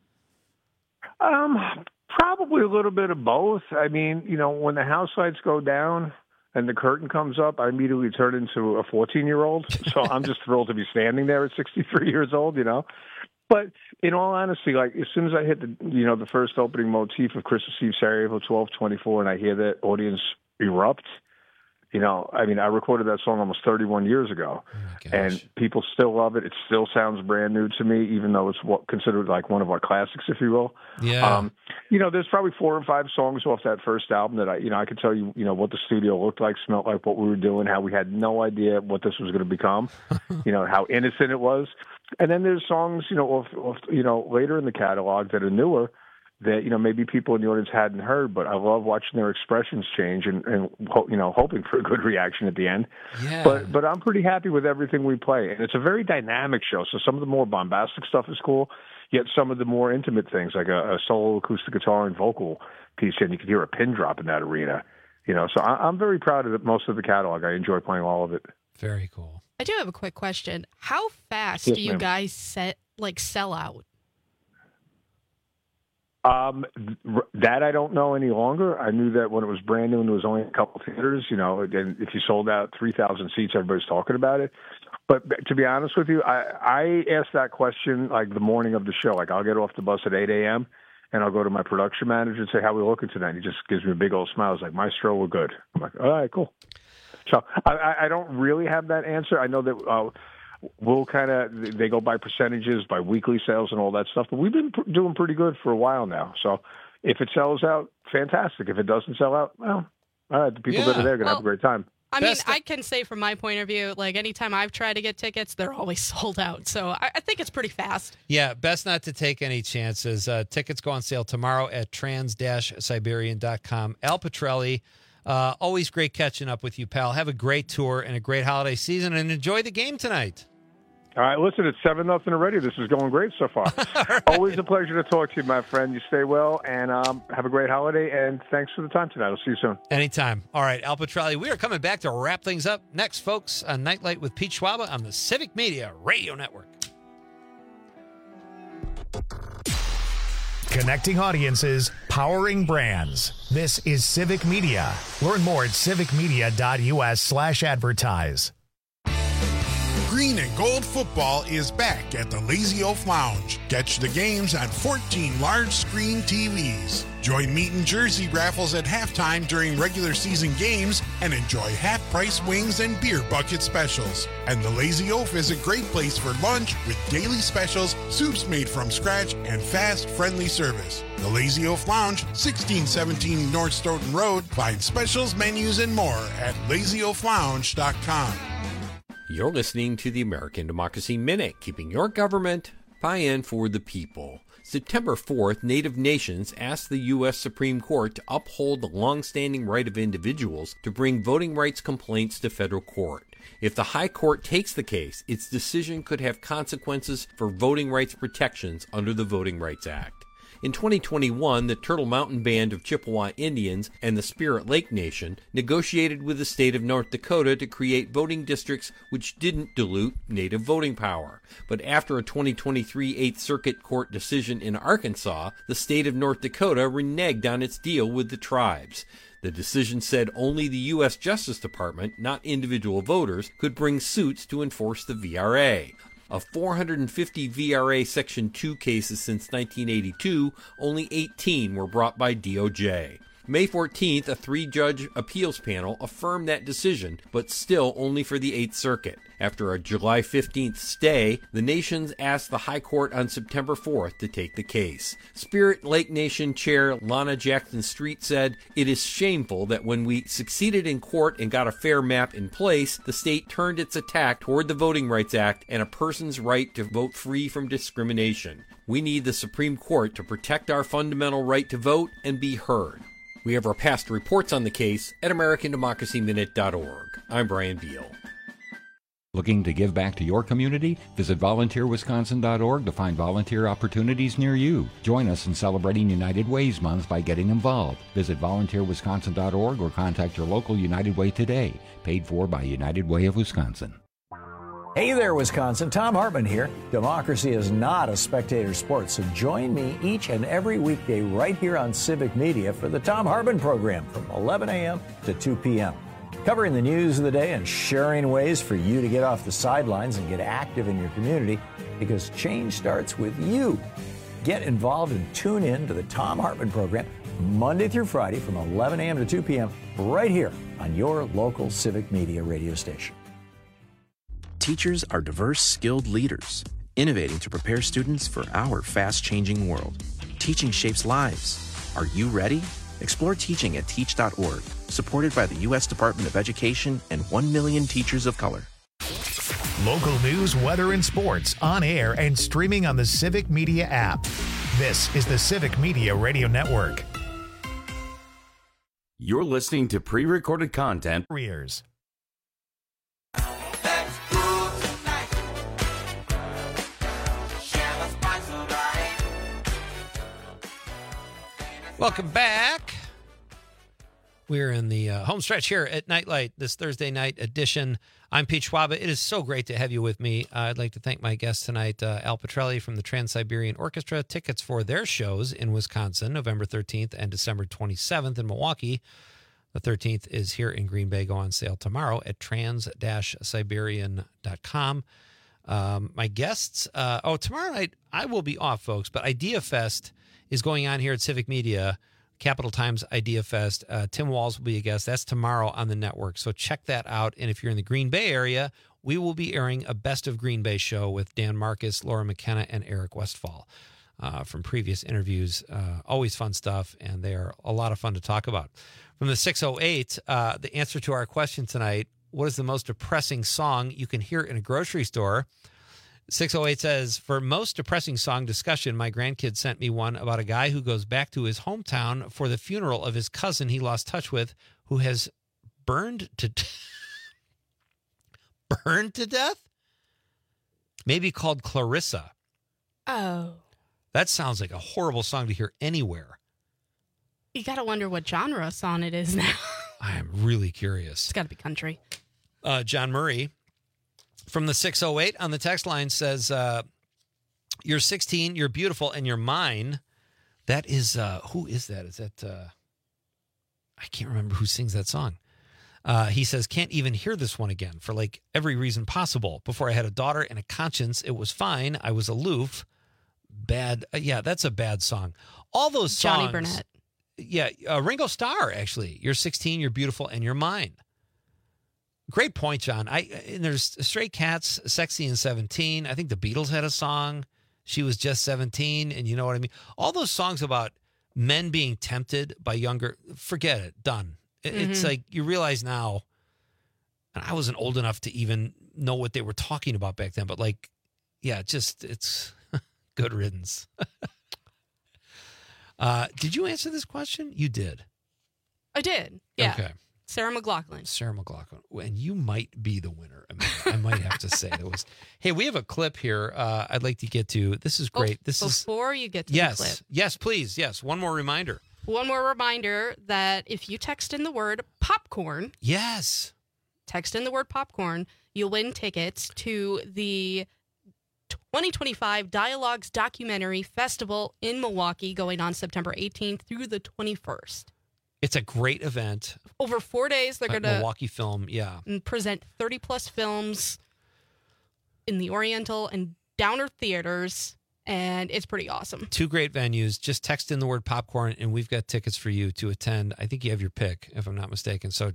Probably a little bit of both. I mean, when the house lights go down and the curtain comes up, I immediately turn into a 14-year-old. So I'm just thrilled to be standing there at 63 years old, But in all honesty, like as soon as I hit the first opening motif of Christmas Eve, Sarajevo, 12:24, and I hear that audience erupt, I recorded that song almost 31 years ago, and people still love it. It still sounds brand new to me, even though it's considered like one of our classics, if you will. Yeah. There's probably 4 or 5 songs off that first album that I could tell you, what the studio looked like, smelled like, what we were doing, how we had no idea what this was going to become, how innocent it was. And then there's songs, off later in the catalog that are newer that, maybe people in the audience hadn't heard, but I love watching their expressions change and hoping for a good reaction at the end. Yeah. But I'm pretty happy with everything we play. And it's a very dynamic show. So some of the more bombastic stuff is cool, yet some of the more intimate things, like a solo acoustic guitar and vocal piece, and you can hear a pin drop in that arena. So I'm very proud of most of the catalog. I enjoy playing all of it. Very cool. I do have a quick question. How fast do you guys sell out? That I don't know any longer. I knew that when it was brand new and there was only a couple theaters, and if you sold out 3,000 seats, everybody's talking about it. But to be honest with you, I asked that question like the morning of the show. Like I'll get off the bus at 8 a.m. and I'll go to my production manager and say, how are we looking tonight? And he just gives me a big old smile. He's like, Maestro, we're good. I'm like, all right, cool. So I don't really have that answer. I know that we'll they go by percentages, by weekly sales and all that stuff. But we've been doing pretty good for a while now. So if it sells out, fantastic. If it doesn't sell out, well, all right, the people that are there are going to have a great time. I mean, I can say from my point of view, like anytime I've tried to get tickets, they're always sold out. So I think it's pretty fast. Yeah, best not to take any chances. Tickets go on sale tomorrow at trans-siberian.com. Al Pitrelli, always great catching up with you, pal. Have a great tour and a great holiday season, and enjoy the game tonight. All right, listen, it's 7-0 already. This is going great so far. Right. Always a pleasure to talk to you, my friend. You stay well, and have a great holiday, and thanks for the time tonight. I'll see you soon. Anytime. All right, Al Pitrelli, we are coming back to wrap things up next, folks, on Nightlight with Pete Schwaba on the Civic Media Radio Network. Connecting audiences, powering brands. This is Civic Media. Learn more at civicmedia.us/advertise. Green and Gold football is back at the Lazy Oaf Lounge. Catch the games on 14 large-screen TVs. Join Meat and Jersey raffles at halftime during regular season games and enjoy half-price wings and beer bucket specials. And the Lazy Oaf is a great place for lunch with daily specials, soups made from scratch, and fast, friendly service. The Lazy Oaf Lounge, 1617 North Stoughton Road. Find specials, menus, and more at lazyoaflounge.com. You're listening to the American Democracy Minute, keeping your government by and for the people. September 4th, Native nations asked the U.S. Supreme Court to uphold the long-standing right of individuals to bring voting rights complaints to federal court. If the High Court takes the case, its decision could have consequences for voting rights protections under the Voting Rights Act. In 2021, the Turtle Mountain Band of Chippewa Indians and the Spirit Lake Nation negotiated with the state of North Dakota to create voting districts which didn't dilute Native voting power. But after a 2023 8th Circuit Court decision in Arkansas, the state of North Dakota reneged on its deal with the tribes. The decision said only the U.S. Justice Department, not individual voters, could bring suits to enforce the VRA. Of 450 VRA Section 2 cases since 1982, only 18 were brought by DOJ. May 14th, a 3-judge appeals panel affirmed that decision, but still only for the 8th Circuit. After a July 15th stay, the nations asked the High Court on September 4th to take the case. Spirit Lake Nation Chair Lana Jackson Street said, "It is shameful that when we succeeded in court and got a fair map in place, the state turned its attack toward the Voting Rights Act and a person's right to vote free from discrimination. We need the Supreme Court to protect our fundamental right to vote and be heard." We have our past reports on the case at AmericanDemocracyMinute.org. I'm Brian Beal. Looking to give back to your community? Visit VolunteerWisconsin.org to find volunteer opportunities near you. Join us in celebrating United Way's Month by getting involved. Visit VolunteerWisconsin.org or contact your local United Way today. Paid for by United Way of Wisconsin. Hey there, Wisconsin. Tom Hartman here. Democracy is not a spectator sport, so join me each and every weekday right here on Civic Media for the Tom Hartman program from 11 a.m. to 2 p.m. Covering the news of the day and sharing ways for you to get off the sidelines and get active in your community, because change starts with you. Get involved and tune in to the Tom Hartman program Monday through Friday from 11 a.m. to 2 p.m. right here on your local Civic Media radio station. Teachers are diverse, skilled leaders, innovating to prepare students for our fast-changing world. Teaching shapes lives. Are you ready? Explore teaching at teach.org, supported by the U.S. Department of Education and 1 million teachers of color. Local news, weather, and sports on air and streaming on the Civic Media app. This is the Civic Media Radio Network. You're listening to pre-recorded content. Careers. Welcome back. We're in the home stretch here at Nightlight, this Thursday night edition. I'm Pete Schwaba. It is so great to have you with me. I'd like to thank my guest tonight, Al Petrelli from the Trans-Siberian Orchestra. Tickets for their shows in Wisconsin, November 13th and December 27th in Milwaukee. The 13th is here in Green Bay. Go on sale tomorrow at trans-siberian.com. My guests, tomorrow night I will be off, folks, but Idea Fest is going on here at Civic Media, Capital Times Idea Fest. Tim Walz will be a guest. That's tomorrow on the network, so check that out. And if you're in the Green Bay area, we will be airing a Best of Green Bay show with Dan Marcus, Laura McKenna, and Eric Westfall from previous interviews. Always fun stuff, and they are a lot of fun to talk about. From the 608, the answer to our question tonight, what is the most depressing song you can hear in a grocery store? 608 says, for most depressing song discussion, my grandkids sent me one about a guy who goes back to his hometown for the funeral of his cousin he lost touch with, who has burned to death? Maybe called Clarissa. Oh. That sounds like a horrible song to hear anywhere. You got to wonder what genre song it is now. I am really curious. It's got to be country. John Murray from the 608 on the text line says, you're 16, you're beautiful, and you're mine. That is, who is that? Is that, I can't remember who sings that song. He says, can't even hear this one again for like every reason possible. Before I had a daughter and a conscience, it was fine. I was aloof. Bad. Yeah, that's a bad song. All those songs. Johnny Burnett. Yeah, Ringo Starr, actually. You're 16, you're beautiful, and you're mine. Great point, John. And there's Stray Cats, Sexy and 17. I think the Beatles had a song. She was just 17, and you know what I mean? All those songs about men being tempted by younger, forget it, done. It's like you realize now, and I wasn't old enough to even know what they were talking about back then, but like, yeah, it's Good riddance. Did you answer this question? You did. I did. Yeah. Okay. Sarah McLachlan. Sarah McLachlan. And you might be the winner. I might have to say. Hey, we have a clip here I'd like to get to. This is great. Before you get to the clip. Yes, please. Yes. One more reminder. One more reminder that if you text in the word popcorn. Yes. Text in the word popcorn, you'll win tickets to the 2025 Dialogues Documentary Festival in Milwaukee going on September 18th through the 21st. It's a great event. Over 4 days, they're going to Milwaukee Film, present 30-plus films in the Oriental and Downer theaters, and it's pretty awesome. 2 great venues. Just text in the word popcorn, and we've got tickets for you to attend. I think you have your pick, if I'm not mistaken. So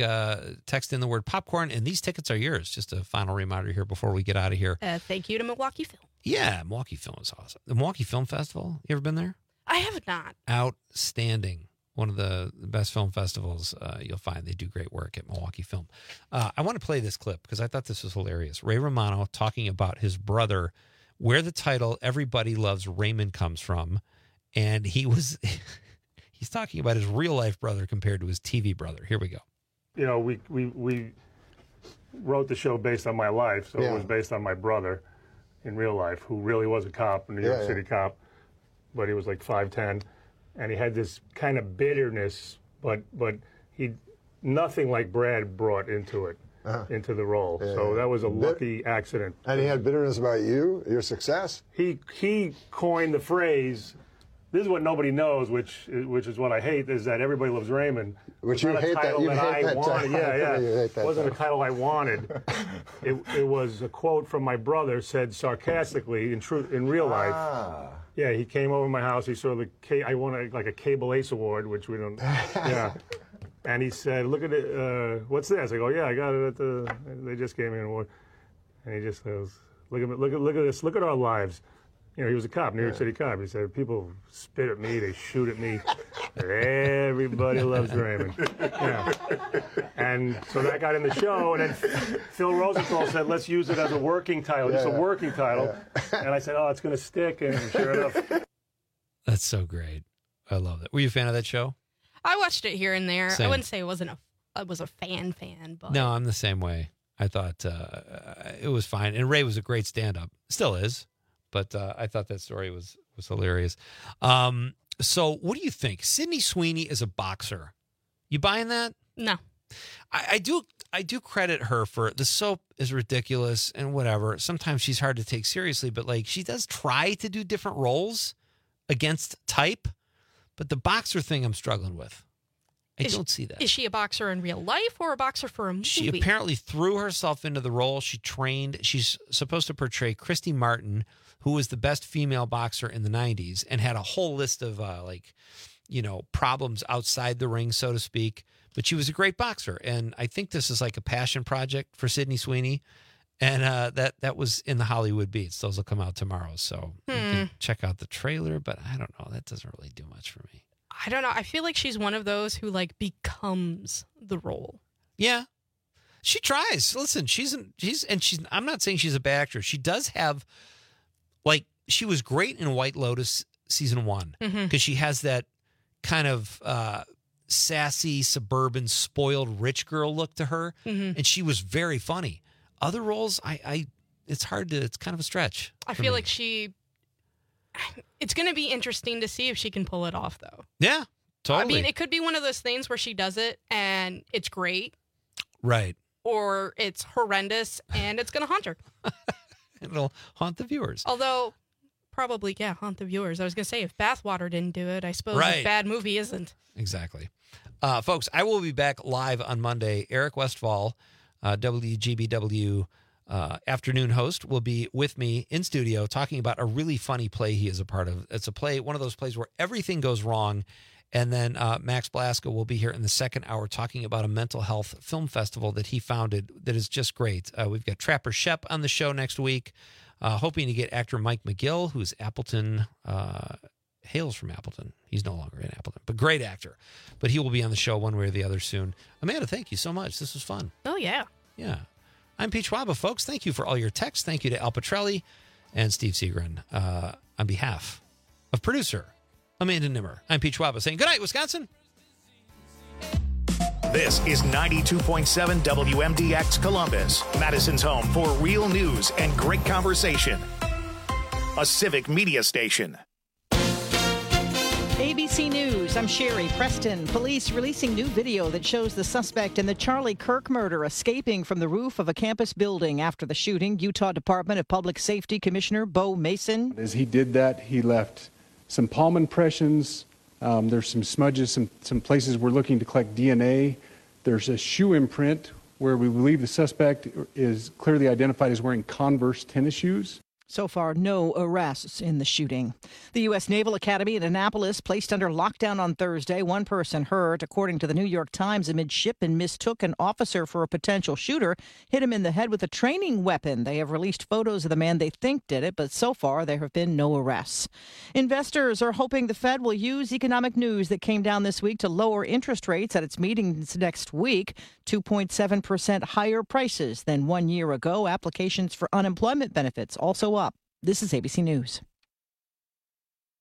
text in the word popcorn, and these tickets are yours. Just a final reminder here before we get out of here. Thank you to Milwaukee Film. Yeah, Milwaukee Film is awesome. The Milwaukee Film Festival, you ever been there? I have not. Outstanding. One of the best film festivals you'll find. They do great work at Milwaukee Film. I want to play this clip because I thought this was hilarious. Ray Romano talking about his brother, where the title Everybody Loves Raymond comes from. And he's talking about his real life brother compared to his TV brother. Here we go. You know, we wrote the show based on my life, so it was based on my brother in real life, who really was a cop, a New York City cop, but he was like 5'10", and he had this kind of bitterness, but he nothing like Brad brought into it, into the role. So that was a lucky accident. And he had bitterness about you, your success? He coined the phrase, this is what nobody knows, which is what I hate, is that Everybody Loves Raymond. Which you hate that. You hate that wanted. It wasn't a title I wanted. It was a quote from my brother, said sarcastically in real life. Yeah, he came over to my house. He saw I won like a Cable Ace Award, which we don't. Yeah, and he said, "Look at it. What's this?" I go, "Yeah, I got it at They just gave me an award." And he just goes, "Look at this. Look at our lives." You know, he was a cop, New York City cop. He said, people spit at me, they shoot at me. Everybody loves Raymond. Yeah. And so that got in the show, and then Phil Rosenthal said, let's use it as a working title, just a working title. And I said, oh, it's going to stick, and sure enough. That's so great. I love that. Were you a fan of that show? I watched it here and there. Same. I wouldn't say I was a fan, but... No, I'm the same way. I thought it was fine. And Ray was a great stand-up. Still is. But I thought that story was hilarious. So what do you think? Sydney Sweeney is a boxer. You buying that? No. I do credit her for the soap is ridiculous and whatever. Sometimes she's hard to take seriously, but like she does try to do different roles against type. But the boxer thing I'm struggling with. I don't see that. Is she a boxer in real life or a boxer for a movie? She apparently threw herself into the role. She trained. She's supposed to portray Christy Martin, who was the best female boxer in the 90s and had a whole list of problems outside the ring, so to speak. But she was a great boxer. And I think this is like a passion project for Sydney Sweeney. And that was in the Hollywood Beats. Those will come out tomorrow. So you can check out the trailer. But I don't know. That doesn't really do much for me. I don't know. I feel like she's one of those who like becomes the role. Yeah. She tries. Listen, I'm not saying she's a bad actress. She does have, like, she was great in White Lotus season 1 because she has that kind of sassy, suburban, spoiled rich girl look to her. And she was very funny. Other roles, it's kind of a stretch. I feel like it's going to be interesting to see if she can pull it off, though. Yeah, totally. I mean, it could be one of those things where she does it and it's great. Right. Or it's horrendous and it's going to haunt her. It'll haunt the viewers. Although, probably, haunt the viewers. I was going to say, if Bathwater didn't do it, I suppose a bad movie isn't. Exactly. Folks, I will be back live on Monday. Eric Westfall, WGBW afternoon host, will be with me in studio talking about a really funny play he is a part of. It's a play, one of those plays where everything goes wrong. And then Max Blasco will be here in the second hour talking about a mental health film festival that he founded that is just great. We've got Trapper Shep on the show next week, hoping to get actor Mike McGill, who's Appleton, hails from Appleton. He's no longer in Appleton, but great actor. But he will be on the show one way or the other soon. Amanda, thank you so much. This was fun. Oh, yeah. Yeah. I'm Pete Schwaba, folks. Thank you for all your texts. Thank you to Al Petrelli and Steve Seagren. On behalf of producer Amanda Nimmer, I'm Pete Schwaba saying good night, Wisconsin. This is 92.7 WMDX Columbus, Madison's home for real news and great conversation. A civic media station. ABC News, I'm Sherry Preston. Police releasing new video that shows the suspect in the Charlie Kirk murder escaping from the roof of a campus building after the shooting. Utah Department of Public Safety Commissioner Bo Mason. As he did that, he left some palm impressions. There's some smudges, some places we're looking to collect DNA. There's a shoe imprint where we believe the suspect is clearly identified as wearing Converse tennis shoes. So far, no arrests in the shooting. The U.S. Naval Academy in Annapolis placed under lockdown on Thursday. One person hurt. According to the New York Times, a midshipman mistook an officer for a potential shooter, hit him in the head with a training weapon. They have released photos of the man they think did it, but so far there have been no arrests. Investors are hoping the Fed will use economic news that came down this week to lower interest rates at its meetings next week. 2.7% higher prices than 1 year ago. Applications for unemployment benefits also up. This is ABC News.